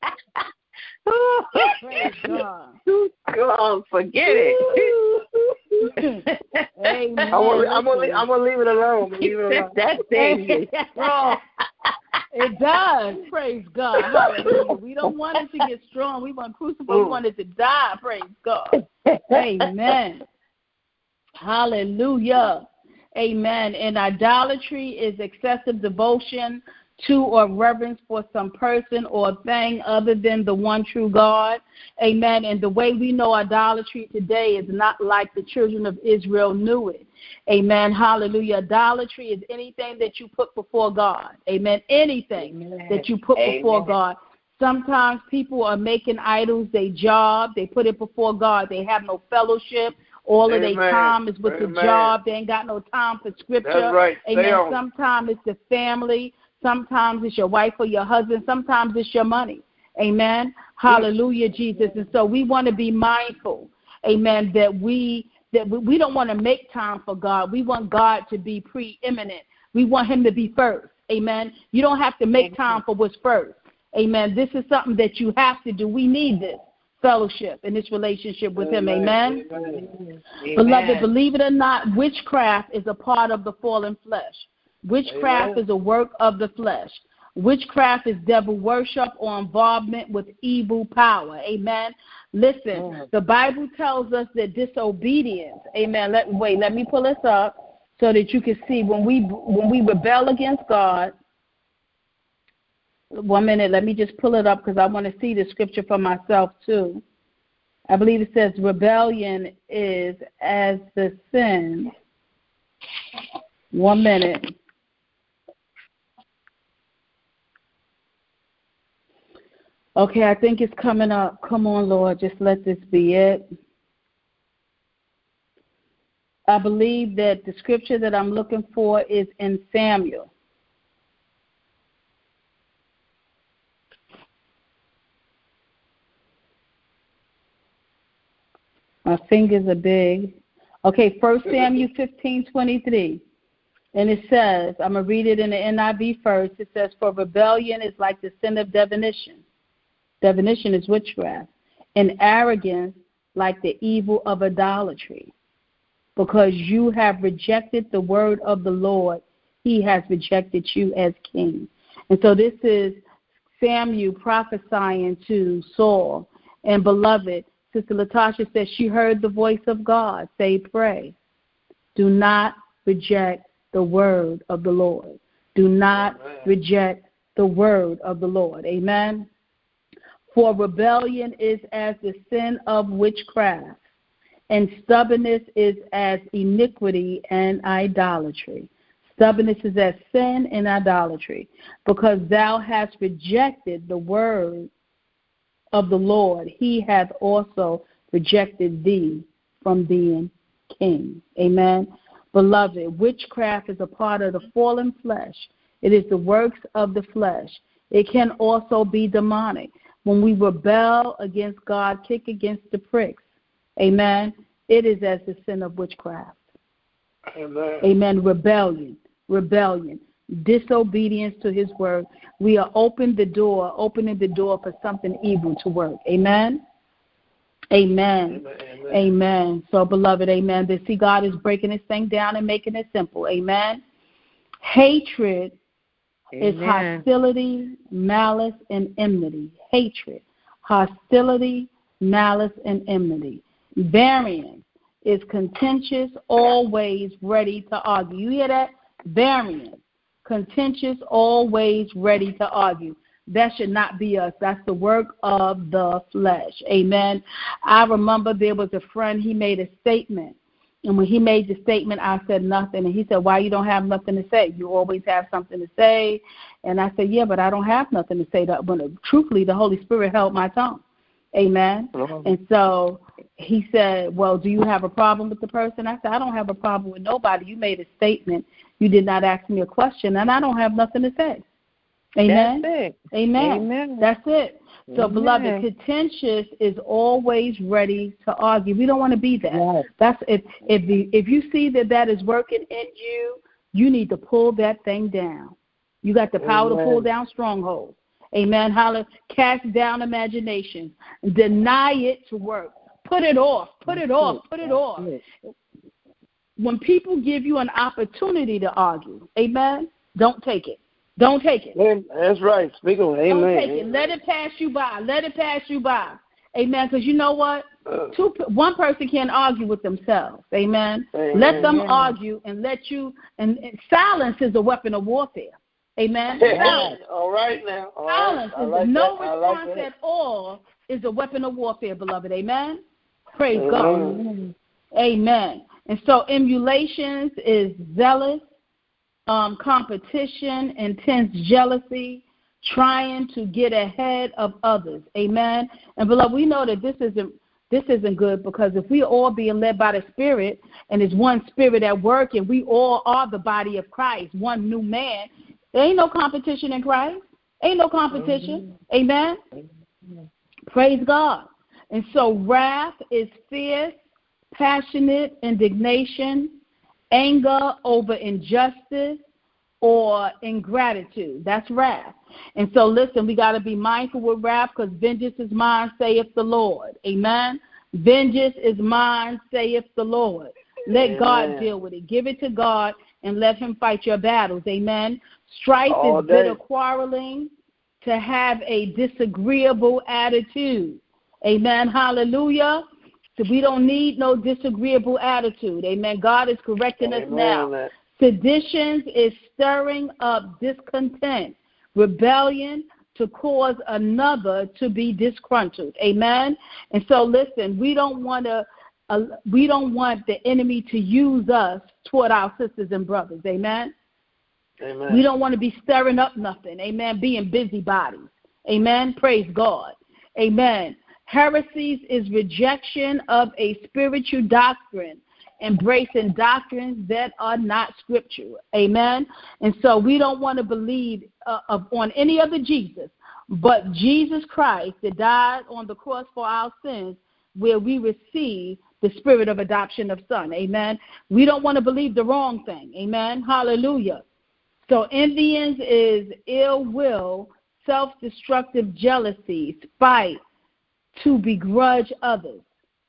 Praise God.
Oh, forget it.
Amen.
I'm gonna leave it alone.
That thing is strong.
It does. Praise God. Hallelujah. We don't want it to get strong. We want crucified. We want it to die. Praise God. Amen. Hallelujah. Amen. And idolatry is excessive devotion to or reverence for some person or thing other than the one true God. Amen. And the way we know idolatry today is not like the children of Israel knew it. Amen. Hallelujah. Idolatry is anything that you put before God. Amen. Anything that you put before God. Sometimes people are making idols their job. They put it before God. They have no fellowship. All of their time is with the job. They ain't got no time for scripture.
That's right.
Amen. Sometimes it's the family. Sometimes it's your wife or your husband. Sometimes it's your money. Amen. Hallelujah, Jesus. And so we want to be mindful, amen, that we don't want to make time for God. We want God to be preeminent. We want him to be first. Amen. You don't have to make time for what's first. Amen. This is something that you have to do. We need this fellowship and this relationship with him. Amen. Amen. Beloved, believe it or not, witchcraft is a part of the fallen flesh. Witchcraft is a work of the flesh. Witchcraft is devil worship or involvement with evil power. Amen. Listen, the Bible tells us that disobedience, amen. Let me pull this up so that you can see when we rebel against God. 1 minute, let me just pull it up because I want to see the scripture for myself too. I believe it says rebellion is as the sin. 1 minute. Okay, I think it's coming up. Come on, Lord, just let this be it. I believe that the scripture that I'm looking for is in Samuel. My fingers are big. Okay, 1 Samuel 15:23. And it says, I'm going to read it in the NIV first. It says, for rebellion is like the sin of divination. Divination is witchcraft. And arrogance like the evil of idolatry. Because you have rejected the word of the Lord, he has rejected you as king. And so this is Samuel prophesying to Saul. And beloved, Sister Latasha says she heard the voice of God say, pray. Do not reject the word of the Lord. Do not reject the word of the Lord. Amen. For rebellion is as the sin of witchcraft, and stubbornness is as iniquity and idolatry. Stubbornness is as sin and idolatry, because thou hast rejected the word of the Lord, he hath also rejected thee from being king. Amen. Beloved, witchcraft is a part of the fallen flesh. It is the works of the flesh. It can also be demonic. When we rebel against God, kick against the pricks, amen, it is as the sin of witchcraft.
Amen.
Amen. Rebellion, disobedience to his word. We are opening the door for something evil to work. Amen. Amen.
Amen.
Amen. So, beloved, amen. See, God is breaking this thing down and making it simple. Amen. Hatred is hostility, malice, and enmity. Hatred, hostility, malice, and enmity. Variance is contentious, always ready to argue. You hear that? Variance, contentious, always ready to argue. That should not be us. That's the work of the flesh. Amen. I remember there was a friend, he made a statement. And when he made the statement, I said nothing. And he said, why you don't have nothing to say? You always have something to say. And I said, yeah, but I don't have nothing to say. Truthfully, the Holy Spirit held my tongue. Amen. And so he said, well, do you have a problem with the person? I said, I don't have a problem with nobody. You made a statement. You did not ask me a question, and I don't have nothing to say. Amen.
That's it.
Amen.
Amen.
That's it. So,
Amen.
Beloved, contentious is always ready to argue. We don't want to be that. Yes. That's if you see that is working in you, you need to pull that thing down. You got the power to pull down strongholds. Amen. Holler, cast down imagination. Deny it to work. Put it off. Put it off. Put it off. When people give you an opportunity to argue, amen, don't take it. Don't take it.
That's right. Speak on it. Amen.
Don't take it. Let it pass you by. Let it pass you by. Amen. Because you know what? One person can't argue with themselves. Amen. Let them argue and let you. And silence is a weapon of warfare. Amen. Silence.
All right now.
Silence is no response at all is a weapon of warfare, beloved. Amen. Praise God. Amen. And so emulations is zealous. Competition, intense jealousy, trying to get ahead of others. Amen. And beloved, we know that this isn't good, because if we all being led by the Spirit and there's one Spirit at work and we all are the body of Christ, one new man, there ain't no competition in Christ. Ain't no competition. Amen. Praise God. And so wrath is fierce, passionate indignation, anger over injustice, or ingratitude. That's wrath. And so listen, we got to be mindful with wrath, because vengeance is mine, saith the Lord. Amen. Vengeance is mine, saith the Lord. Let God deal with it. Give it to God and let him fight your battles. Amen. Strife is bitter quarreling, to have a disagreeable attitude. Amen. Hallelujah. So we don't need no disagreeable attitude. Amen. God is correcting us now. Seditions is stirring up discontent, rebellion, to cause another to be disgruntled. Amen. And so listen, we don't want the enemy to use us toward our sisters and brothers. Amen.
Amen.
We don't want to be stirring up nothing. Amen. Being busybodies. Amen. Praise God. Amen. Heresies is rejection of a spiritual doctrine, embracing doctrines that are not scriptural. Amen. And so we don't want to believe on any other Jesus, but Jesus Christ that died on the cross for our sins, where we receive the spirit of adoption of son. Amen. We don't want to believe the wrong thing. Amen. Hallelujah. So envyings is ill will, self-destructive jealousy, spite, to begrudge others.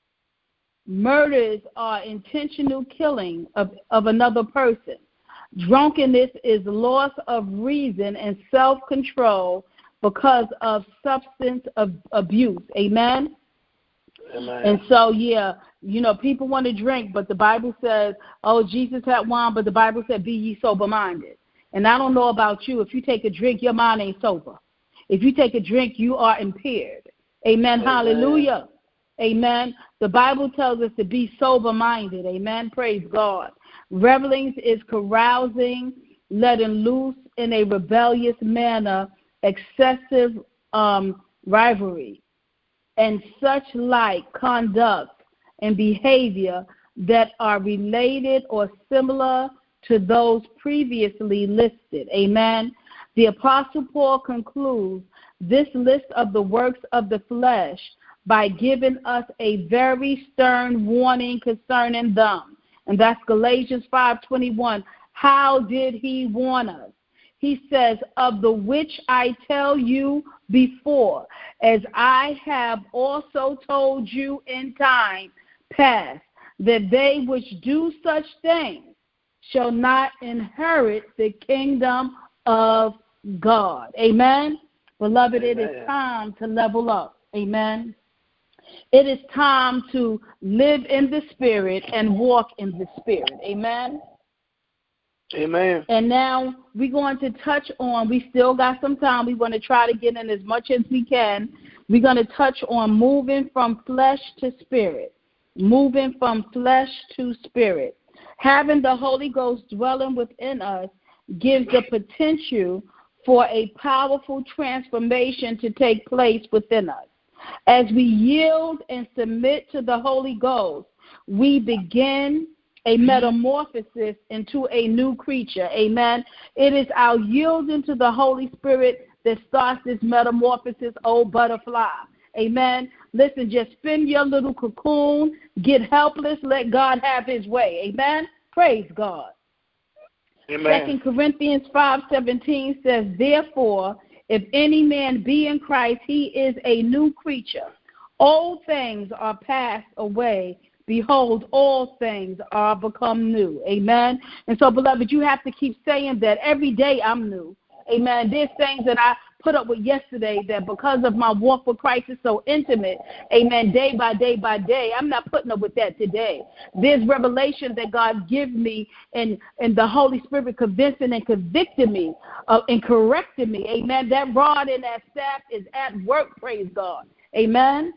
Murders are intentional killing of another person. Drunkenness is loss of reason and self-control because of substance abuse. Amen?
Amen.
And so, people want to drink, but the Bible says, Jesus had wine, but the Bible said, be ye sober-minded. And I don't know about you. If you take a drink, your mind ain't sober. If you take a drink, you are impaired. Amen. Hallelujah. Amen. The Bible tells us to be sober-minded. Amen. Praise God. Revelings is carousing, letting loose in a rebellious manner, excessive rivalry. and such like conduct and behavior that are related or similar to those previously listed. Amen. The Apostle Paul concludes this list of the works of the flesh by giving us a very stern warning concerning them. And that's Galatians 5:21. How did he warn us? He says, of the which I tell you before, as I have also told you in time past, that they which do such things shall not inherit the kingdom of God. Amen? Beloved,
Amen.
It is time to level up. Amen? It is time to live in the Spirit and walk in the Spirit. Amen?
Amen.
And now we're going to touch on, we still got some time. We're going to try to get in as much as we can. We're going to touch on moving from flesh to spirit. Moving from flesh to spirit. Having the Holy Ghost dwelling within us gives the potential for a powerful transformation to take place within us. As we yield and submit to the Holy Ghost, we begin a metamorphosis into a new creature. Amen. It is our yielding to the Holy Spirit that starts this metamorphosis, old butterfly. Amen. Listen, just spin your little cocoon, get helpless, let God have his way. Amen. Praise God.
Amen.
2 Corinthians 5:17 says, therefore, if any man be in Christ, he is a new creature. Old things are passed away. Behold, all things are become new. Amen. And so, beloved, you have to keep saying that every day I'm new. Amen. There's things that I put up with yesterday that because of my walk with Christ is so intimate, amen, day by day by day, I'm not putting up with that today. There's revelation that God gives me and the Holy Spirit convincing and convicting me and correcting me. Amen. That rod and that staff is at work, praise God. Amen.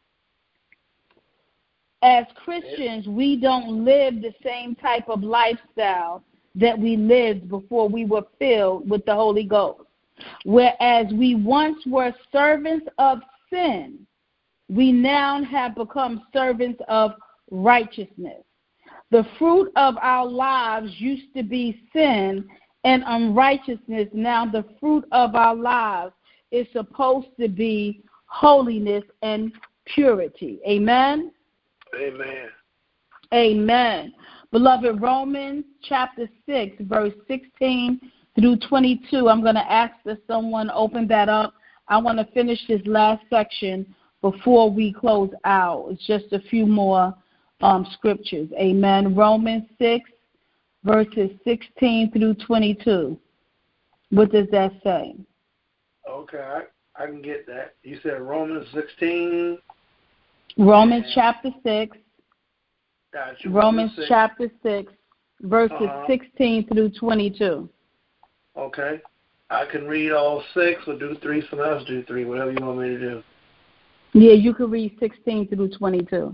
As Christians, we don't live the same type of lifestyle that we lived before we were filled with the Holy Ghost. Whereas we once were servants of sin, we now have become servants of righteousness. The fruit of our lives used to be sin and unrighteousness. Now the fruit of our lives is supposed to be holiness and purity. Amen?
Amen.
Amen. Beloved, Romans chapter 6, verse 16 through 22. I'm going to ask that someone open that up. I want to finish this last section before we close out. It's just a few more scriptures. Amen. Romans 6, verses 16 through 22. What does that say?
Okay, I can get that. You said Romans 16.
Romans chapter 6.
Gotcha.
Romans chapter 6, verses 16 through 22.
Okay. I can read all 6 or do 3. Someone else do 3, whatever you want me to do.
Yeah, you can read 16 through 22.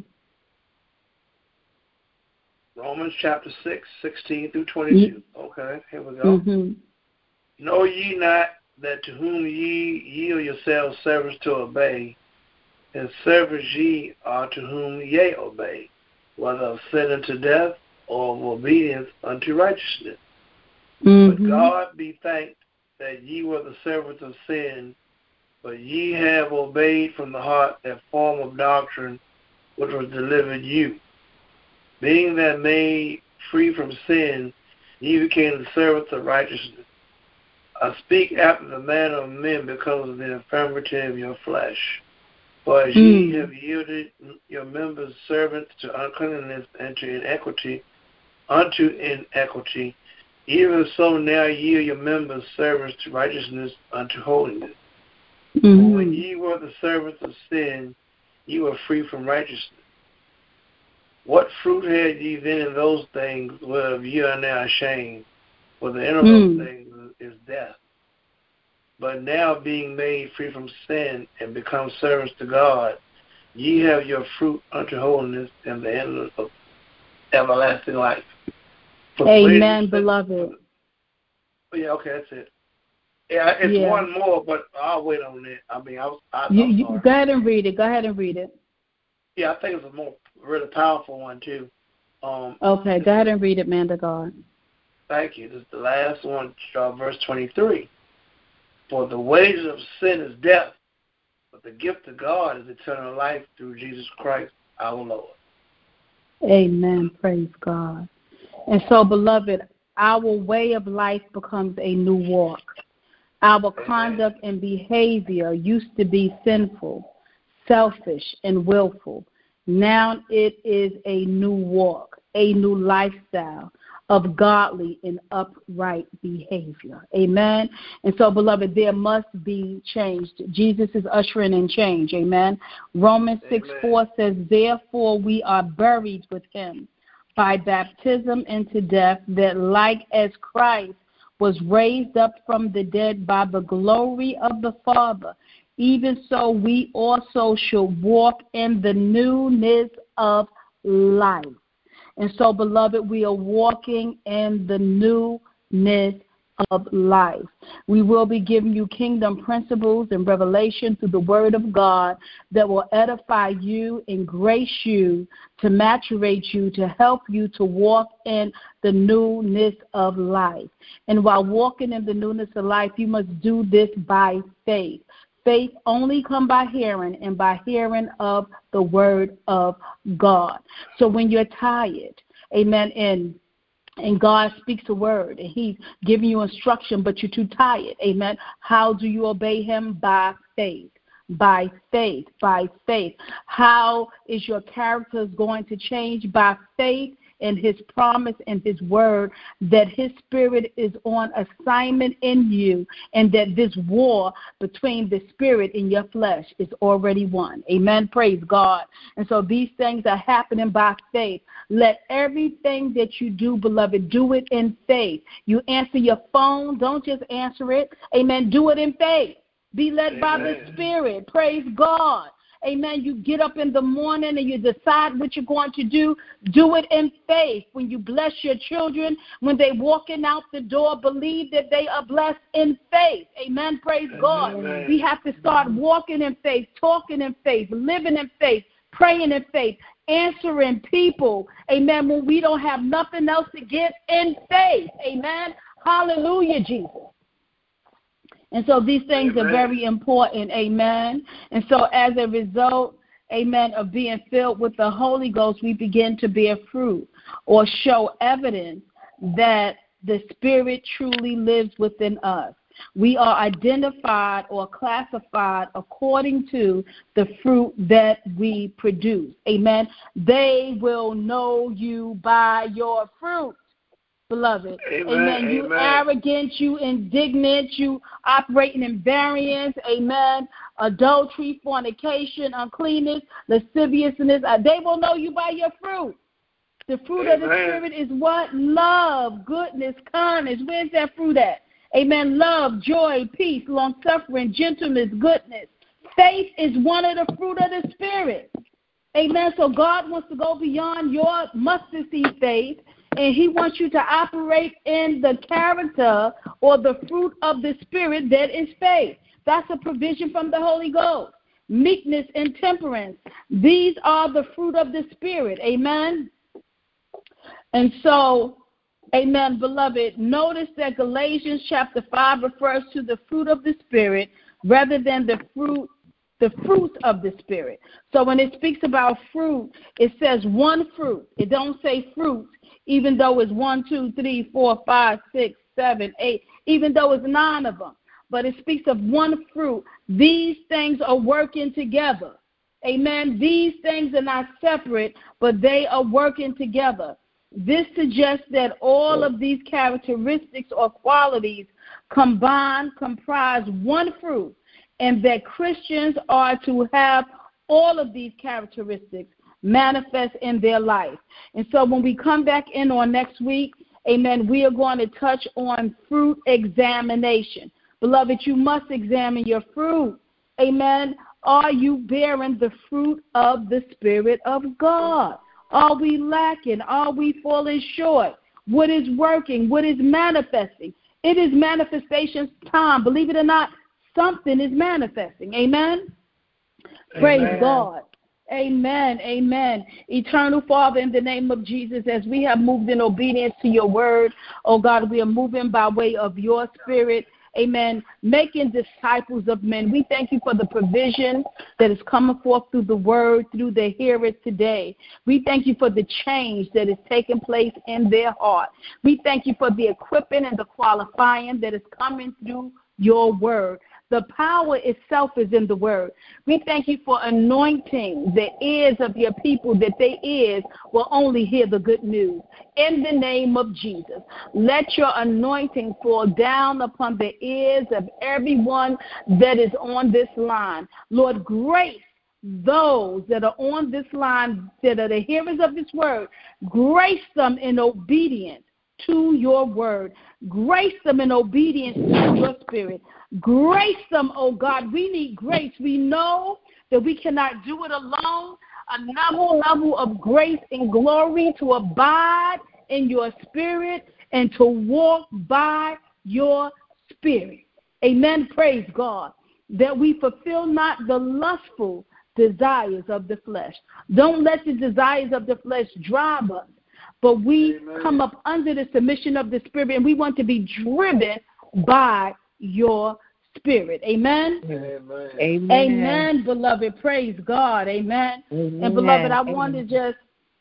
Romans chapter 6, 16 through 22. Okay, here we go.
Mm-hmm.
Know ye not that to whom ye yield yourselves servants to obey, and servants ye are to whom ye obey, whether of sin unto death or of obedience unto righteousness.
Mm-hmm.
But God be thanked that ye were the servants of sin, but ye have obeyed from the heart that form of doctrine which was delivered you. Being that made free from sin, ye became the servants of righteousness. I speak after the manner of men because of the infirmity of your flesh. For as ye have yielded your members servants to uncleanness and to inequity, unto inequity, even so now yield your members servants to righteousness unto holiness.
Mm-hmm.
For when ye were the servants of sin, ye were free from righteousness. What fruit had ye then in those things whereof ye are now ashamed? For the end of those things is death. But now being made free from sin and become servants to God, ye have your fruit unto holiness and the end of everlasting life.
Amen, beloved.
Yeah, okay, that's it. Yeah, it's one more, but I'll wait on it. I mean,
you go ahead and read it. Go ahead and read it.
Yeah, I think it's a more really powerful one too.
Okay, go ahead and read it, man of God.
Thank you. This is the last one, verse 23. For the wages of sin is death, but the gift of God is eternal life through Jesus Christ our Lord.
Amen. Praise God. And so, beloved, our way of life becomes a new walk. Our conduct and behavior used to be sinful, selfish, and willful. Now it is a new walk, a new lifestyle of godly and upright behavior. Amen. And so, beloved, there must be change. Jesus is ushering in change. Amen. Romans 6:4 says, therefore we are buried with him by baptism into death, that like as Christ was raised up from the dead by the glory of the Father, even so we also should walk in the newness of life. And so, beloved, we are walking in the newness of life. We will be giving you kingdom principles and revelation through the word of God that will edify you and grace you, to maturate you, to help you to walk in the newness of life. And while walking in the newness of life, you must do this by faith. Faith only comes by hearing, and by hearing of the word of God. So when you're tired, amen, and God speaks a word, and he's giving you instruction, but you're too tired, amen, how do you obey him? By faith. By faith, by faith. How is your character going to change? By faith in his promise and his word, that his spirit is on assignment in you, and that this war between the spirit and your flesh is already won. Amen. Praise God. And so these things are happening by faith. Let everything that you do, beloved, do it in faith. You answer your phone, don't just answer it. Amen. Do it in faith. Be led by the Spirit. Praise God. Amen. You get up in the morning and you decide what you're going to do. Do it in faith. When you bless your children, when they're walking out the door, believe that they are blessed in faith. Amen. Praise God. We have to start walking in faith, talking in faith, living in faith, praying in faith, answering people. Amen. When we don't have nothing else to give, in faith. Amen. Hallelujah, Jesus. And so these things are very important, amen. And so as a result, amen, of being filled with the Holy Ghost, we begin to bear fruit or show evidence that the Spirit truly lives within us. We are identified or classified according to the fruit that we produce, amen. They will know you by your fruit. Beloved, amen. You arrogant, you indignant, you operating in variance, amen. Adultery, fornication, uncleanness, lasciviousness, they will know you by your fruit. The fruit of the Spirit is what? Love, goodness, kindness. Where's that fruit at? Amen. Love, joy, peace, long-suffering, gentleness, goodness. Faith is one of the fruit of the Spirit. Amen. So God wants to go beyond your mustard seed faith, and he wants you to operate in the character or the fruit of the Spirit that is faith. That's a provision from the Holy Ghost. Meekness and temperance. These are the fruit of the Spirit. Amen. And so, amen, beloved, notice that Galatians chapter 5 refers to the fruit of the Spirit rather than the fruit of the Spirit. So when it speaks about fruit, it says one fruit. It don't say fruit, even though it's 1, 2, 3, 4, 5, 6, 7, 8, even though it's 9 of them. But it speaks of one fruit. These things are working together. Amen. These things are not separate, but they are working together. This suggests that all of these characteristics or qualities combined comprise one fruit, and that Christians are to have all of these characteristics manifest in their life. And so when we come back in on next week, amen, we are going to touch on fruit examination. Beloved, you must examine your fruit. Amen. Are you bearing the fruit of the Spirit of God? Are we lacking? Are we falling short? What is working? What is manifesting? It is manifestation time. Believe it or not, something is manifesting. Amen? Praise God. Amen. Amen. Eternal Father, in the name of Jesus, as we have moved in obedience to your word, oh God, we are moving by way of your spirit. Amen. Making disciples of men. We thank you for the provision that is coming forth through the word, through the hearers today. We thank you for the change that is taking place in their heart. We thank you for the equipping and the qualifying that is coming through your word. The power itself is in the word. We thank you for anointing the ears of your people, that their ears will only hear the good news. In the name of Jesus, let your anointing fall down upon the ears of everyone that is on this line. Lord, grace those that are on this line, that are the hearers of this word. Grace them in obedience to your word. Grace them in obedience to your spirit. Grace them, oh God. We need grace. We know that we cannot do it alone. Another level of grace and glory to abide in your spirit and to walk by your spirit. Amen. Praise God. That we fulfill not the lustful desires of the flesh. Don't let the desires of the flesh drive us. But we come up under the submission of the Spirit, and we want to be driven by your Spirit. Amen?
Amen.
Amen, beloved. Praise God. Amen. And, beloved, I want to just,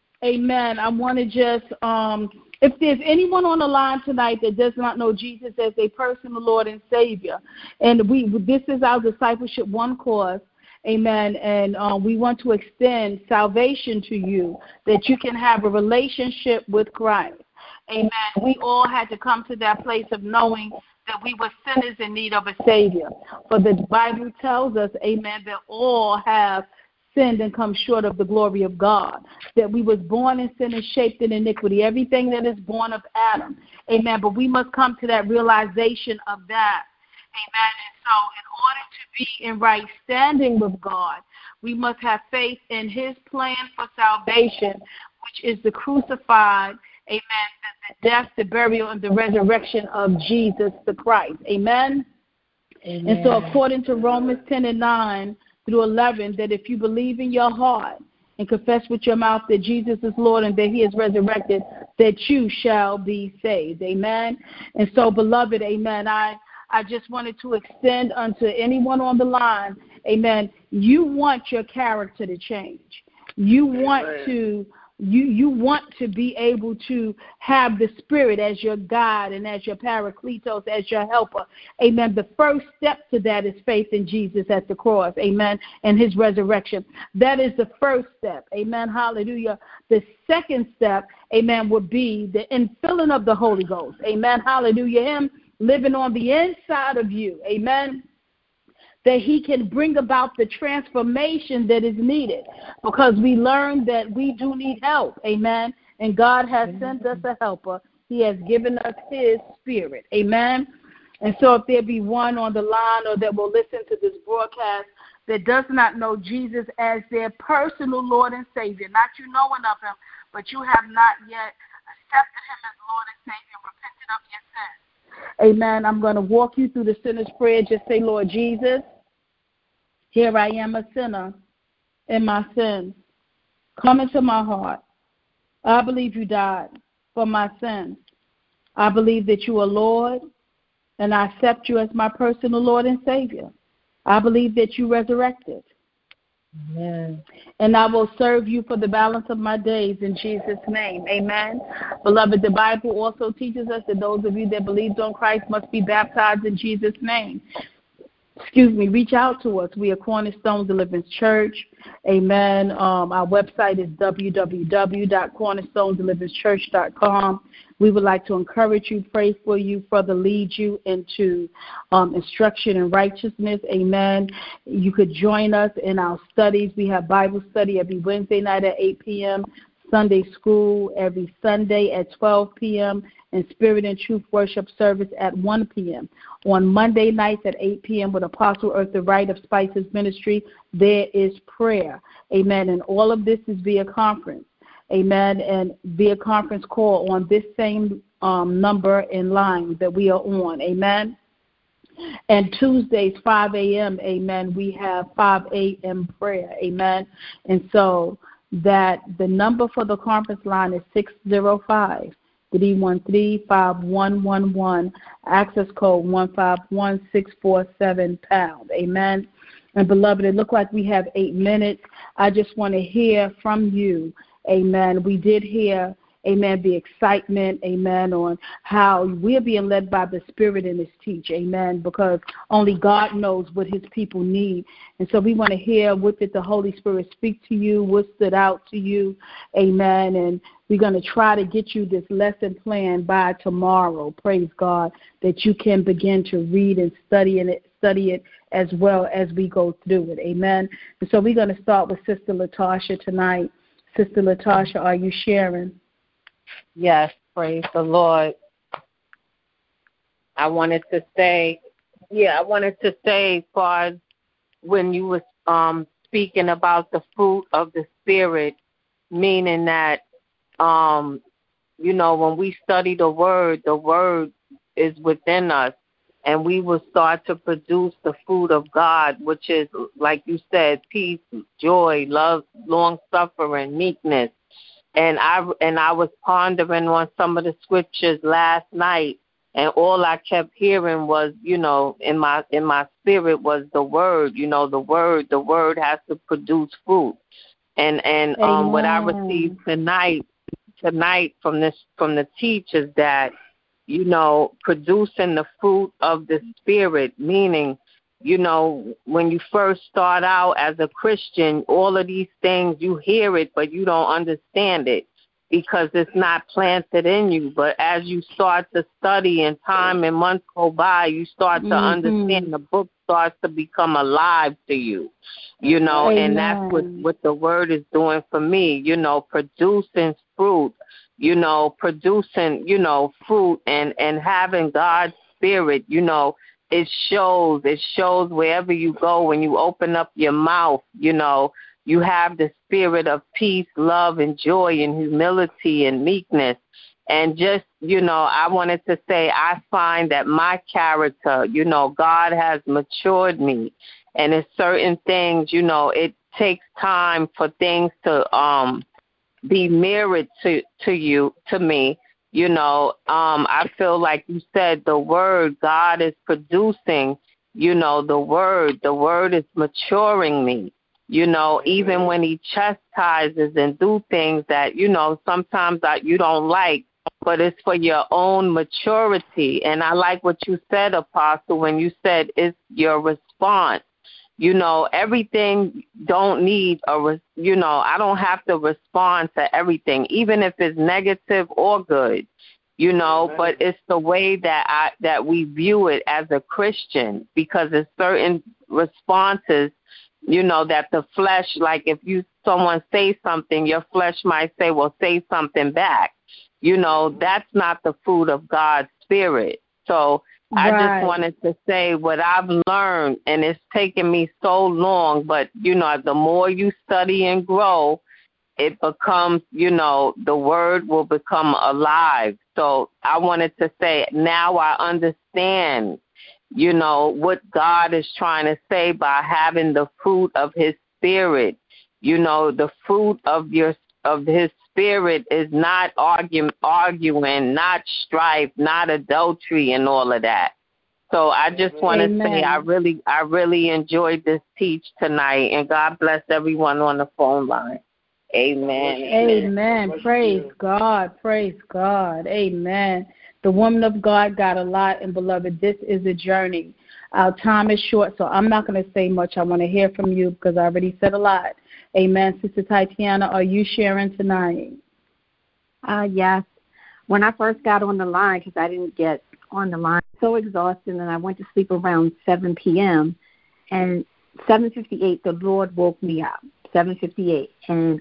if there's anyone on the line tonight that does not know Jesus as a personal Lord and Savior, and this is our Discipleship 1 course, amen, and we want to extend salvation to you, that you can have a relationship with Christ. Amen. We all had to come to that place of knowing that we were sinners in need of a Savior. For the Bible tells us, amen, that all have sinned and come short of the glory of God, that we was born in sin and shaped in iniquity, everything that is born of Adam. Amen. But we must come to that realization of that. Amen. And so in order to be in right standing with God, we must have faith in his plan for salvation, which is the crucified, amen, the death, the burial, and the resurrection of Jesus the Christ. Amen. Amen. And so according to Romans 10:9 through 11, that if you believe in your heart and confess with your mouth that Jesus is Lord and that he is resurrected, that you shall be saved. Amen. And so, beloved, amen, I just wanted to extend unto anyone on the line, amen, you want your character to change. You want to you want to be able to have the Spirit as your guide and as your Parakletos, as your helper. Amen. The first step to that is faith in Jesus at the cross. Amen. And his resurrection. That is the first step. Amen. Hallelujah. The second step, amen, would be the infilling of the Holy Ghost. Amen. Hallelujah. Him living on the inside of you. Amen. That he can bring about the transformation that is needed, because we learned that we do need help. Amen. And God has sent us a helper. He has given us his Spirit. Amen. And so if there be one on the line or that will listen to this broadcast that does not know Jesus as their personal Lord and Savior, not you knowing of him, but you have not yet accepted him as Lord and Savior, repented of your sins. Amen. I'm going to walk you through the sinner's prayer. Just say, Lord Jesus, here I am, a sinner in my sins. Come into my heart. I believe you died for my sins. I believe that you are Lord, and I accept you as my personal Lord and Savior. I believe that you resurrected. Amen. And I will serve you for the balance of my days in Jesus' name. Amen. Beloved, the Bible also teaches us that those of you that believed on Christ must be baptized in Jesus' name. Reach out to us. We are Cornerstone Deliverance Church. Amen. Our website is www.cornerstonedeliverancepchurch.com. We would like to encourage you, pray for you, further lead you into instruction and righteousness. Amen. You could join us in our studies. We have Bible study every Wednesday night at 8 p.m., Sunday school every Sunday at 12 p.m., and Spirit and Truth worship service at 1 p.m. On Monday nights at 8 p.m. with Apostle Eartha Wright of Spices Ministry, there is prayer. Amen. And all of this is via conference. amen, and via conference call on this same number in line that we are on, amen. And Tuesdays, 5 a.m., amen, we have 5 a.m. prayer, amen. And so that the number for the conference line is 605-313-5111, access code 151647 pound, amen. And beloved, it looked like we have 8 minutes. I just want to hear from you, amen. We did hear, amen, the excitement, amen, on how we're being led by the Spirit in this teach, amen, because only God knows what his people need. And so we want to hear, what did the Holy Spirit speak to you, what stood out to you, amen, and we're going to try to get you this lesson plan by tomorrow, praise God, that you can begin to read and study it as well as we go through it, amen. And so we're going to start with Sister Latasha tonight. Sister Latasha, are you sharing?
Yes, praise the Lord. I wanted to say, as far as when you were speaking about the fruit of the Spirit, meaning that, when we study the Word is within us, and we will start to produce the fruit of God, which is, like you said, peace, joy, love, long-suffering, meekness. And I was pondering on some of the scriptures last night, and all I kept hearing was, in my spirit was the Word. The Word has to produce fruit. And what I received tonight from the teachers, that producing the fruit of the Spirit, meaning, when you first start out as a Christian, all of these things, you hear it, but you don't understand it because it's not planted in you. But as you start to study and time and months go by, you start to understand. The book starts to become alive to you, and that's what the Word is doing for me, producing fruit, fruit and having God's Spirit, it shows wherever you go. When you open up your mouth, you have the spirit of peace, love, and joy, and humility and meekness. And just, I wanted to say, I find that my character, God has matured me. And it's certain things, it takes time for things to be mirrored to me. I feel like you said the Word, God is producing, the Word is maturing me, even when he chastises and do things that, sometimes that you don't like, but it's for your own maturity. And I like what you said, Apostle, when you said it's your response. Everything don't need I don't have to respond to everything, even if it's negative or good, but it's the way that we view it as a Christian, because there's certain responses, that the flesh, like if someone say something, your flesh might say, well, say something back. That's not the fruit of God's Spirit. So I just wanted to say what I've learned, and it's taken me so long, but, the more you study and grow, it becomes, the Word will become alive. So I wanted to say, now I understand, what God is trying to say by having the fruit of his Spirit. The fruit of his Spirit is not arguing, not strife, not adultery, and all of that. So I just want to say I really enjoyed this teach tonight, and God bless everyone on the phone line. Amen.
Amen. Praise God. Praise God. Amen. The woman of God got a lot, and beloved, this is a journey. Our time is short, so I'm not going to say much. I want to hear from you because I already said a lot. Amen. Sister Tatiana, are you sharing tonight?
Yes. When I first got on the line, because I didn't get on the line, so exhausted, and I went to sleep around 7 p.m. And 7:58, the Lord woke me up. 7:58, and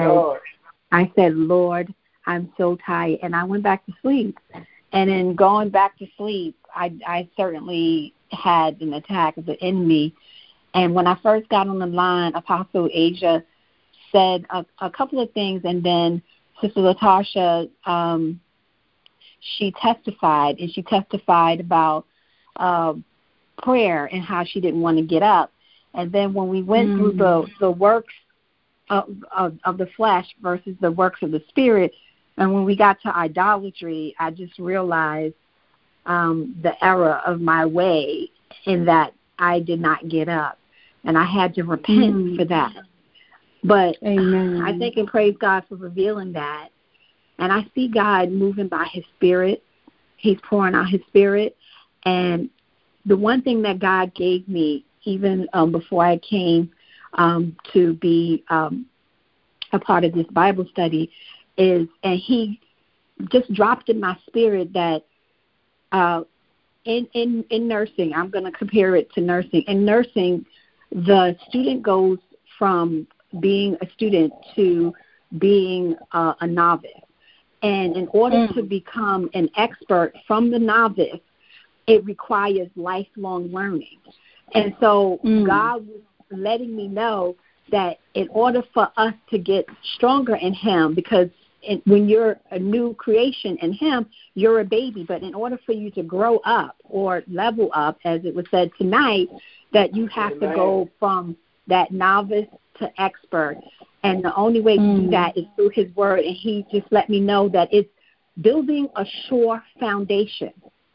I said, Lord, I'm so tired, and I went back to sleep. And in going back to sleep, I certainly had an attack of the enemy. And when I first got on the line, Apostle Asia said a couple of things, and then Sister Latasha, she testified about prayer and how she didn't want to get up. And then when we went through the works of the flesh versus the works of the Spirit, and when we got to idolatry, I just realized the error of my way in that I did not get up. And I had to repent for that. But
Amen.
I thank and praise God for revealing that. And I see God moving by His Spirit. He's pouring out His Spirit. And the one thing that God gave me, even before I came to be a part of this Bible study, is, and He just dropped in my spirit that in nursing, I'm going to compare it to nursing. In nursing, the student goes from being a student to being a novice. And in order to become an expert from the novice, it requires lifelong learning. And so God was letting me know that in order for us to get stronger in Him, because when you're a new creation in Him, you're a baby. But in order for you to grow up or level up, as it was said tonight, that you have to go from that novice to expert. And the only way to do that is through His Word. And He just let me know that it's building a sure foundation.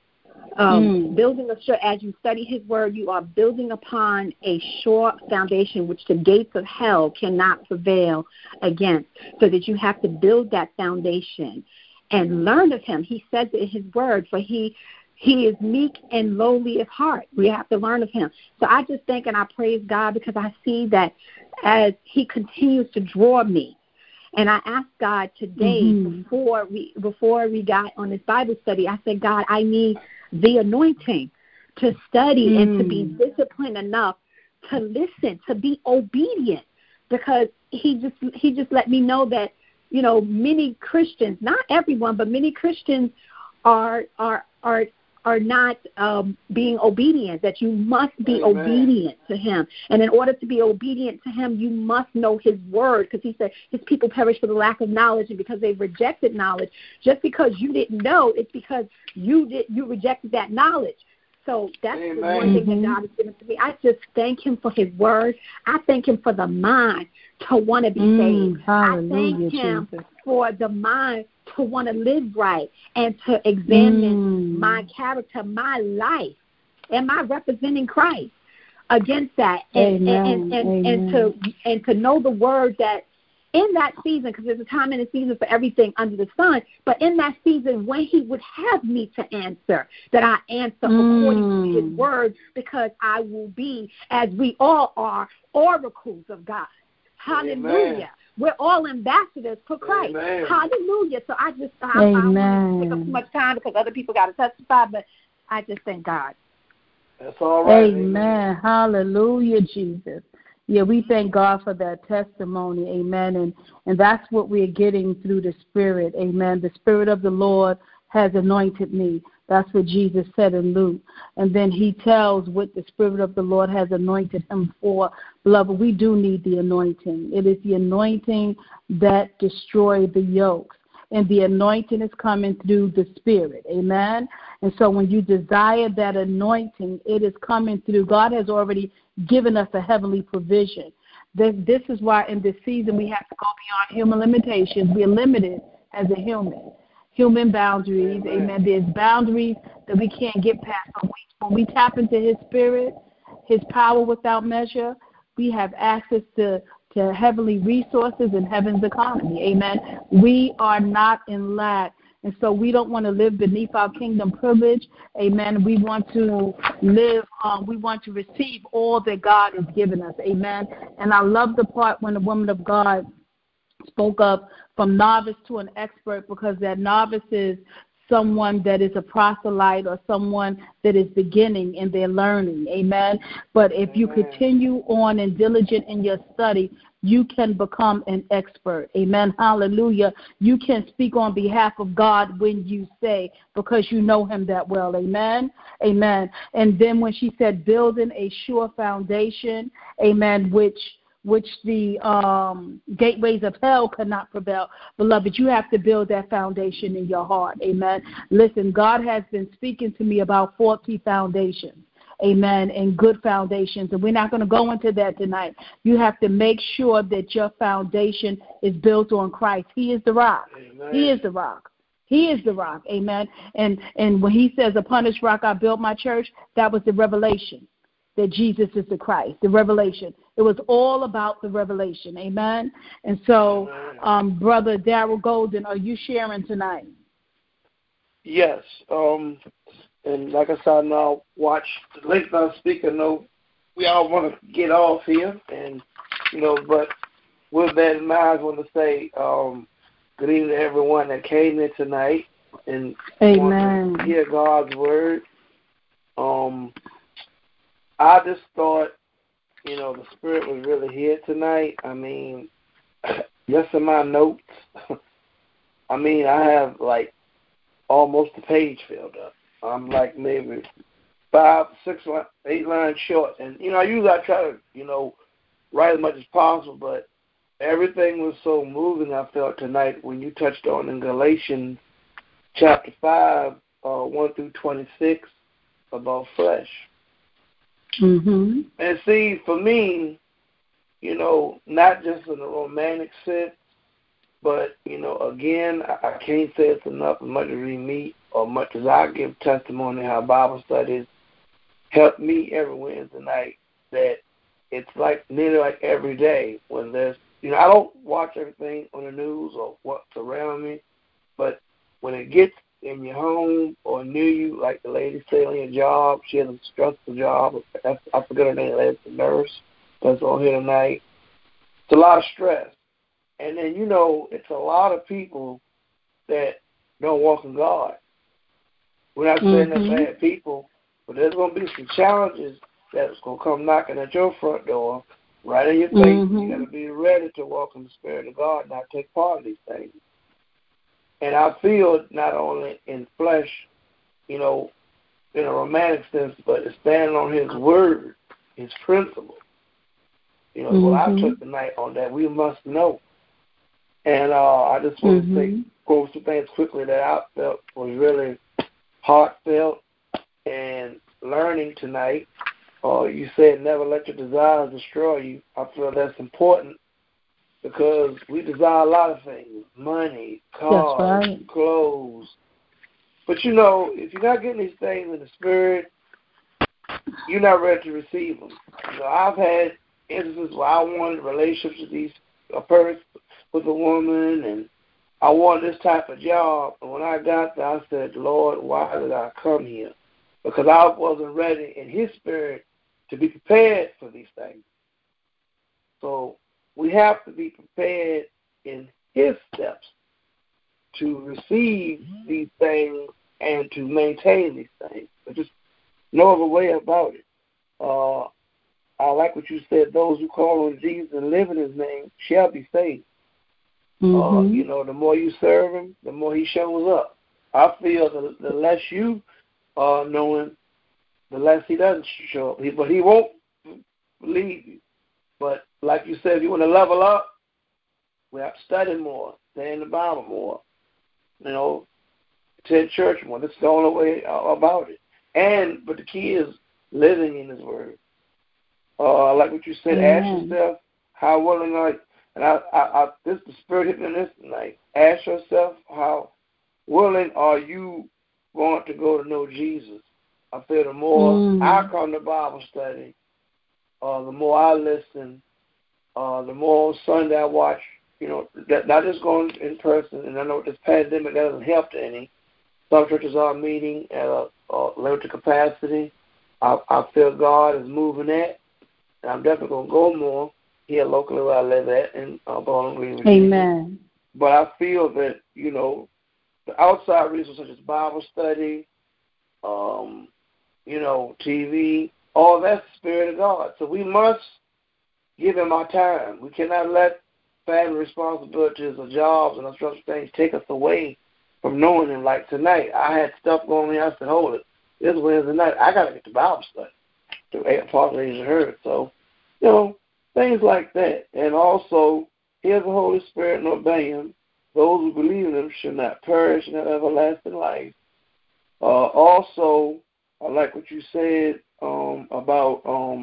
Building a sure, as you study His Word, you are building upon a sure foundation which the gates of hell cannot prevail against. So that you have to build that foundation and learn of Him. He says it in His Word, for He is meek and lowly of heart. We have to learn of Him. So I just thank and I praise God, because I see that as He continues to draw me. And I asked God today, before we got on this Bible study, I said, God, I need the anointing to study and to be disciplined enough to listen, to be obedient, because he just let me know that, you know, many Christians, not everyone, but many Christians are not being obedient, that you must be obedient to Him. And in order to be obedient to Him, you must know His Word, because He said His people perish for the lack of knowledge, and because they've rejected knowledge. Just because you didn't know, it's because you rejected that knowledge. So that's the one thing that God has given to me. I just thank Him for His Word. I thank Him for the mind to want to be saved. I thank Him for the mind to want to live right and to examine my character, my life. Am I representing Christ against that? And to know the Word that in that season, because there's a time and a season for everything under the sun, but in that season when He would have me to answer, that I answer according to His Word, because I will be, as we all are, oracles of God. Hallelujah. Amen. We're all ambassadors for Christ. Amen. Hallelujah. So I don't want to take up too much time, because other people got to testify, but I just thank God.
That's all right.
Amen. Hallelujah, Jesus. Yeah, we thank God for that testimony. Amen. And that's what we're getting through the Spirit. Amen. The Spirit of the Lord has anointed me. That's what Jesus said in Luke. And then He tells what the Spirit of the Lord has anointed Him for. Beloved, we do need the anointing. It is the anointing that destroys the yokes. And the anointing is coming through the Spirit. Amen. And so when you desire that anointing, it is coming through. God has already given us a heavenly provision. This is why in this season we have to go beyond human limitations. We're limited as a human boundaries. Amen. There's boundaries that we can't get past. But when we tap into His Spirit, His power without measure, we have access to heavenly resources and heaven's economy. Amen. We are not in lack. And so we don't want to live beneath our kingdom privilege. Amen. We want to live, we want to receive all that God has given us. Amen. And I love the part when the woman of God spoke up from novice to an expert, because that novice is someone that is a proselyte or someone that is beginning in their learning. Amen. But if you continue on and diligent in your study, you can become an expert. Amen. Hallelujah. You can speak on behalf of God when you say, because you know Him that well. Amen. Amen. And then when she said building a sure foundation, amen, which which the gateways of hell cannot prevail. Beloved, you have to build that foundation in your heart. Amen. Listen, God has been speaking to me about 4 key foundations. Amen, and good foundations. And we're not going to go into that tonight. You have to make sure that your foundation is built on Christ. He is the rock.
Amen.
He is the rock. He is the rock. Amen. And when he says, upon this rock I built my church, that was the revelation that Jesus is the Christ, the revelation. It was all about the revelation. Amen. And so, Brother Darrell Golden, are you sharing tonight?
Yes. And like I said, now watch the late night speaker. Know we all want to get off here, and but with that in mind, I want to say good evening to everyone that came in tonight and
Amen.
Want to hear God's word. I just thought, the Spirit was really here tonight. I mean, just in my notes, I have like almost a page filled up. I'm like maybe 5, 6, 8 lines short. And, usually I try to, write as much as possible, but everything was so moving, I felt, tonight when you touched on in Galatians chapter 5, 1 through 26, about flesh.
Mm-hmm.
And see, for me, not just in a romantic sense, but, again, I can't say it's enough as much as we meet or much as I give testimony how Bible studies help me every Wednesday night, that it's like nearly like every day when there's, I don't watch everything on the news or what's around me, but when it gets in your home or near you, like the lady said on your job, she has a stressful job. I forget her name, it's a nurse that's on here tonight. It's a lot of stress. And then, it's a lot of people that don't walk in God. We're not saying they're bad people, but there's going to be some challenges that's going to come knocking at your front door, right in your face. You got to be ready to walk in the Spirit of God and not take part of these things. And I feel not only in flesh, in a romantic sense, but standing on His word, His principle. What I took tonight on that, we must know. And I just want to say, quote some things quickly that I felt was really heartfelt and learning tonight. You said never let your desires destroy you. I feel that's important because we desire a lot of things, money, cars, clothes. But, if you're not getting these things in the Spirit, you're not ready to receive them. I've had instances where I wanted relationships with a person, with a woman, and I wanted this type of job. And when I got there, I said, Lord, why did I come here? Because I wasn't ready in His Spirit to be prepared for these things. So we have to be prepared in His steps to receive these things and to maintain these things. But just no other way about it. I like what you said, those who call on Jesus and live in His name shall be saved. The more you serve Him, the more He shows up. I feel the less you know Him, the less He doesn't show up. But He won't leave you. But like you said, if you want to level up, we have to study more, stay in the Bible more, attend church more. That's the only way about it. But the key is living in His Word. Like what you said, ask yourself, how willing are you? And this is the Spirit hit me in this tonight. Ask yourself, how willing are you going to go to know Jesus? I feel the more I come to Bible study, the more I listen, the more Sunday I watch, not just going in person. And I know this pandemic doesn't help to any. Some churches are meeting at a limited capacity. I feel God is moving that. And I'm definitely going to go more here locally where I live at in Bowling Green, Virginia.
Amen.
But I feel that, the outside resources such as Bible study, TV, all that's the Spirit of God. So we must give Him our time. We cannot let family responsibilities or jobs and other things take us away from knowing Him. Like tonight, I had stuff going on. I said, hold it. This Wednesday night, I got to get to Bible study. To Apostle Asia heard. So, things like that. And also, hear the Holy Spirit and obey Him. Those who believe in Him shall not perish and have everlasting life. Also, I like what you said about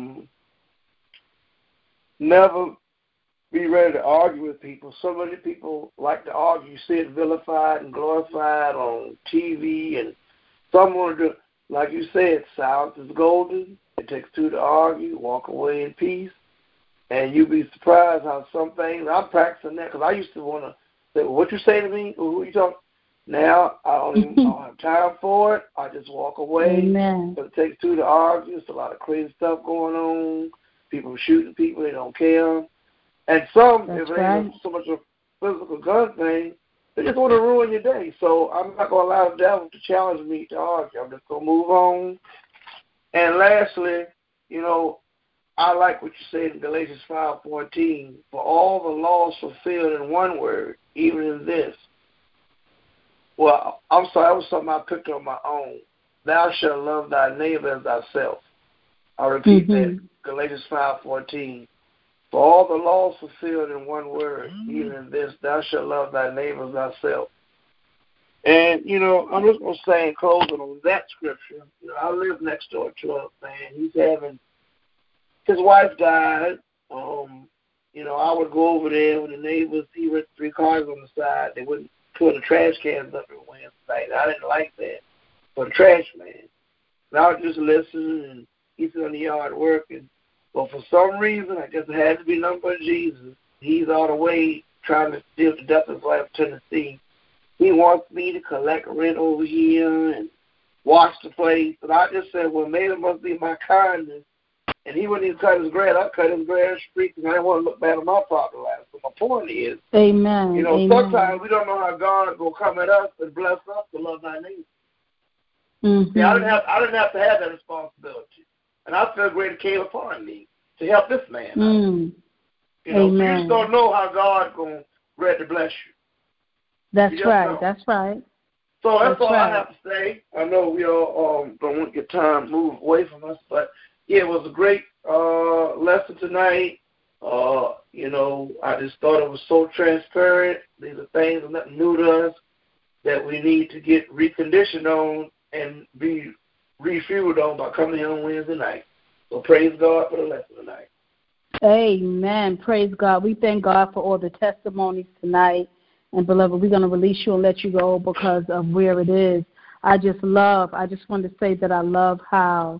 never be ready to argue with people. So many people like to argue. You see it vilified and glorified on TV, and some want to do, like you said, silence is golden. It takes two to argue, walk away in peace, and you'll be surprised how some things, I'm practicing that, because I used to want to say, well, what you say to me? Who you talking? Now I don't have time for it. I just walk away.
Amen.
But it takes two to argue. There's a lot of crazy stuff going on. People shooting people. They don't care. And some, if it ain't so much a physical gun thing, they just want to ruin your day. So I'm not going to allow the devil to challenge me to argue. I'm just going to move on. And lastly, I like what you said in Galatians 5:14. For all the laws fulfilled in one word, even in this. Well, I'm sorry, that was something I picked on my own. Thou shalt love thy neighbor as thyself. I'll repeat that. Galatians 5:14. For all the laws fulfilled in one word, even in this, thou shalt love thy neighbor as thyself. And, I'm just going to say in closing on that scripture, I live next door to a man. His wife died. I would go over there with the neighbors. He rented 3 cars on the side. They wouldn't put the trash cans up and Wednesday night. I didn't like that for the trash man. And I would just listen, and he's in the yard working. But for some reason, I guess it had to be nothing but Jesus. He's all the way trying to steal to death his wife in Tennessee. He wants me to collect rent over here and wash the place. And I just said, well, maybe it must be my kindness. And he wouldn't even cut his grass. I cut his grass street because I didn't want to look bad on my property line. So my point is,
Amen.
Sometimes we don't know how God will come at us and bless us to love thy neighbor. See, I didn't have to have that responsibility. And I feel great it came upon me to help this man out. So you just don't know how God's going to ready to bless you.
That's right. That's right.
So that's all I have to say. I know we all don't want to get time moved away from us, but yeah, it was a great lesson tonight. I just thought it was so transparent. These are things that are nothing new to us that we need to get reconditioned on and be refueled on by coming here on Wednesday night. So praise God for the lesson tonight.
Amen. Praise God. We thank God for all the testimonies tonight. And, beloved, we're going to release you and let you go because of where it is. I just want to say that I love how,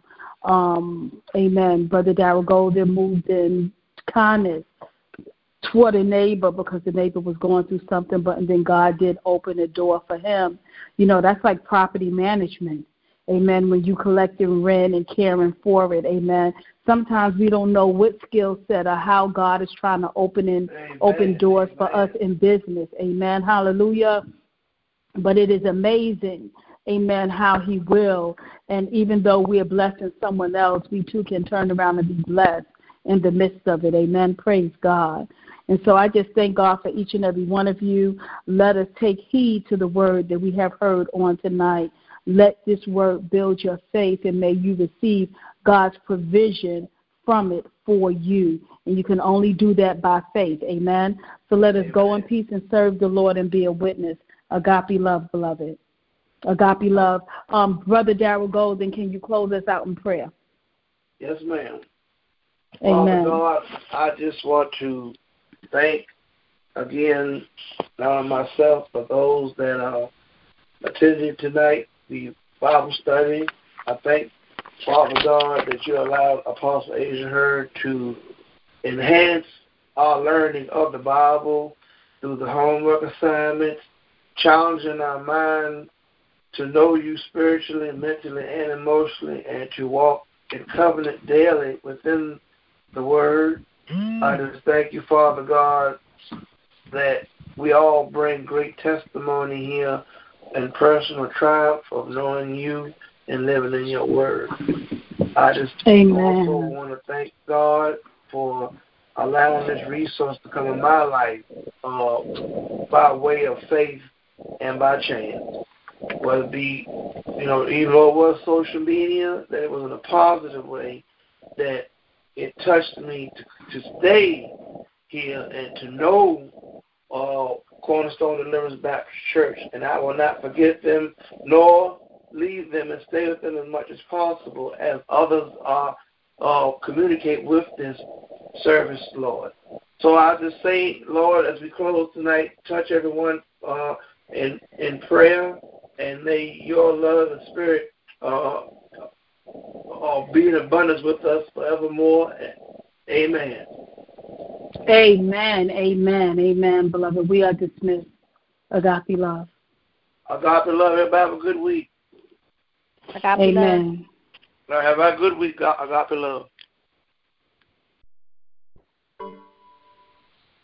amen, Brother Darrell Golden moved in kindness toward a neighbor because the neighbor was going through something, and then God did open a door for him. That's like property management. Amen. When you collecting rent and caring for it. Amen. Sometimes we don't know what skill set or how God is trying to open doors for us in business. Amen. Hallelujah. But it is amazing, amen, how he will. And even though we are blessing someone else, we too can turn around and be blessed in the midst of it. Amen. Praise God. And so I just thank God for each and every one of you. Let us take heed to the word that we have heard on tonight. Let this word build your faith, and may you receive God's provision from it for you. And you can only do that by faith. Amen. So let us go in peace and serve the Lord and be a witness. Agape love, beloved. Agape love. Brother Darrell Golden, can you close us out in prayer?
Yes, ma'am.
Amen.
Father God, I just want to thank again myself for those that are attending tonight, the Bible study. I thank Father God that you allowed Apostle Asia Hurd to enhance our learning of the Bible through the homework assignments, challenging our mind to know you spiritually, mentally, and emotionally, and to walk in covenant daily within the Word. I just thank you, Father God, that we all bring great testimony here and personal triumph of knowing you and living in your Word. I just also want to thank God for allowing this resource to come in my life by way of faith and by chance. Whether it be, even though it was social media, that it was in a positive way, that it touched me to stay here and to know Cornerstone Deliverance Baptist Church, and I will not forget them nor leave them, and stay with them as much as possible as others communicate with this service, Lord. So I just say, Lord, as we close tonight, touch everyone in prayer, and may your love and spirit be in abundance with us forevermore. Amen.
Amen, amen, amen, beloved. We are dismissed. Agape love.
Agape love. Everybody have a good week.
Agape
amen.
love.
Have a good week. Agape love.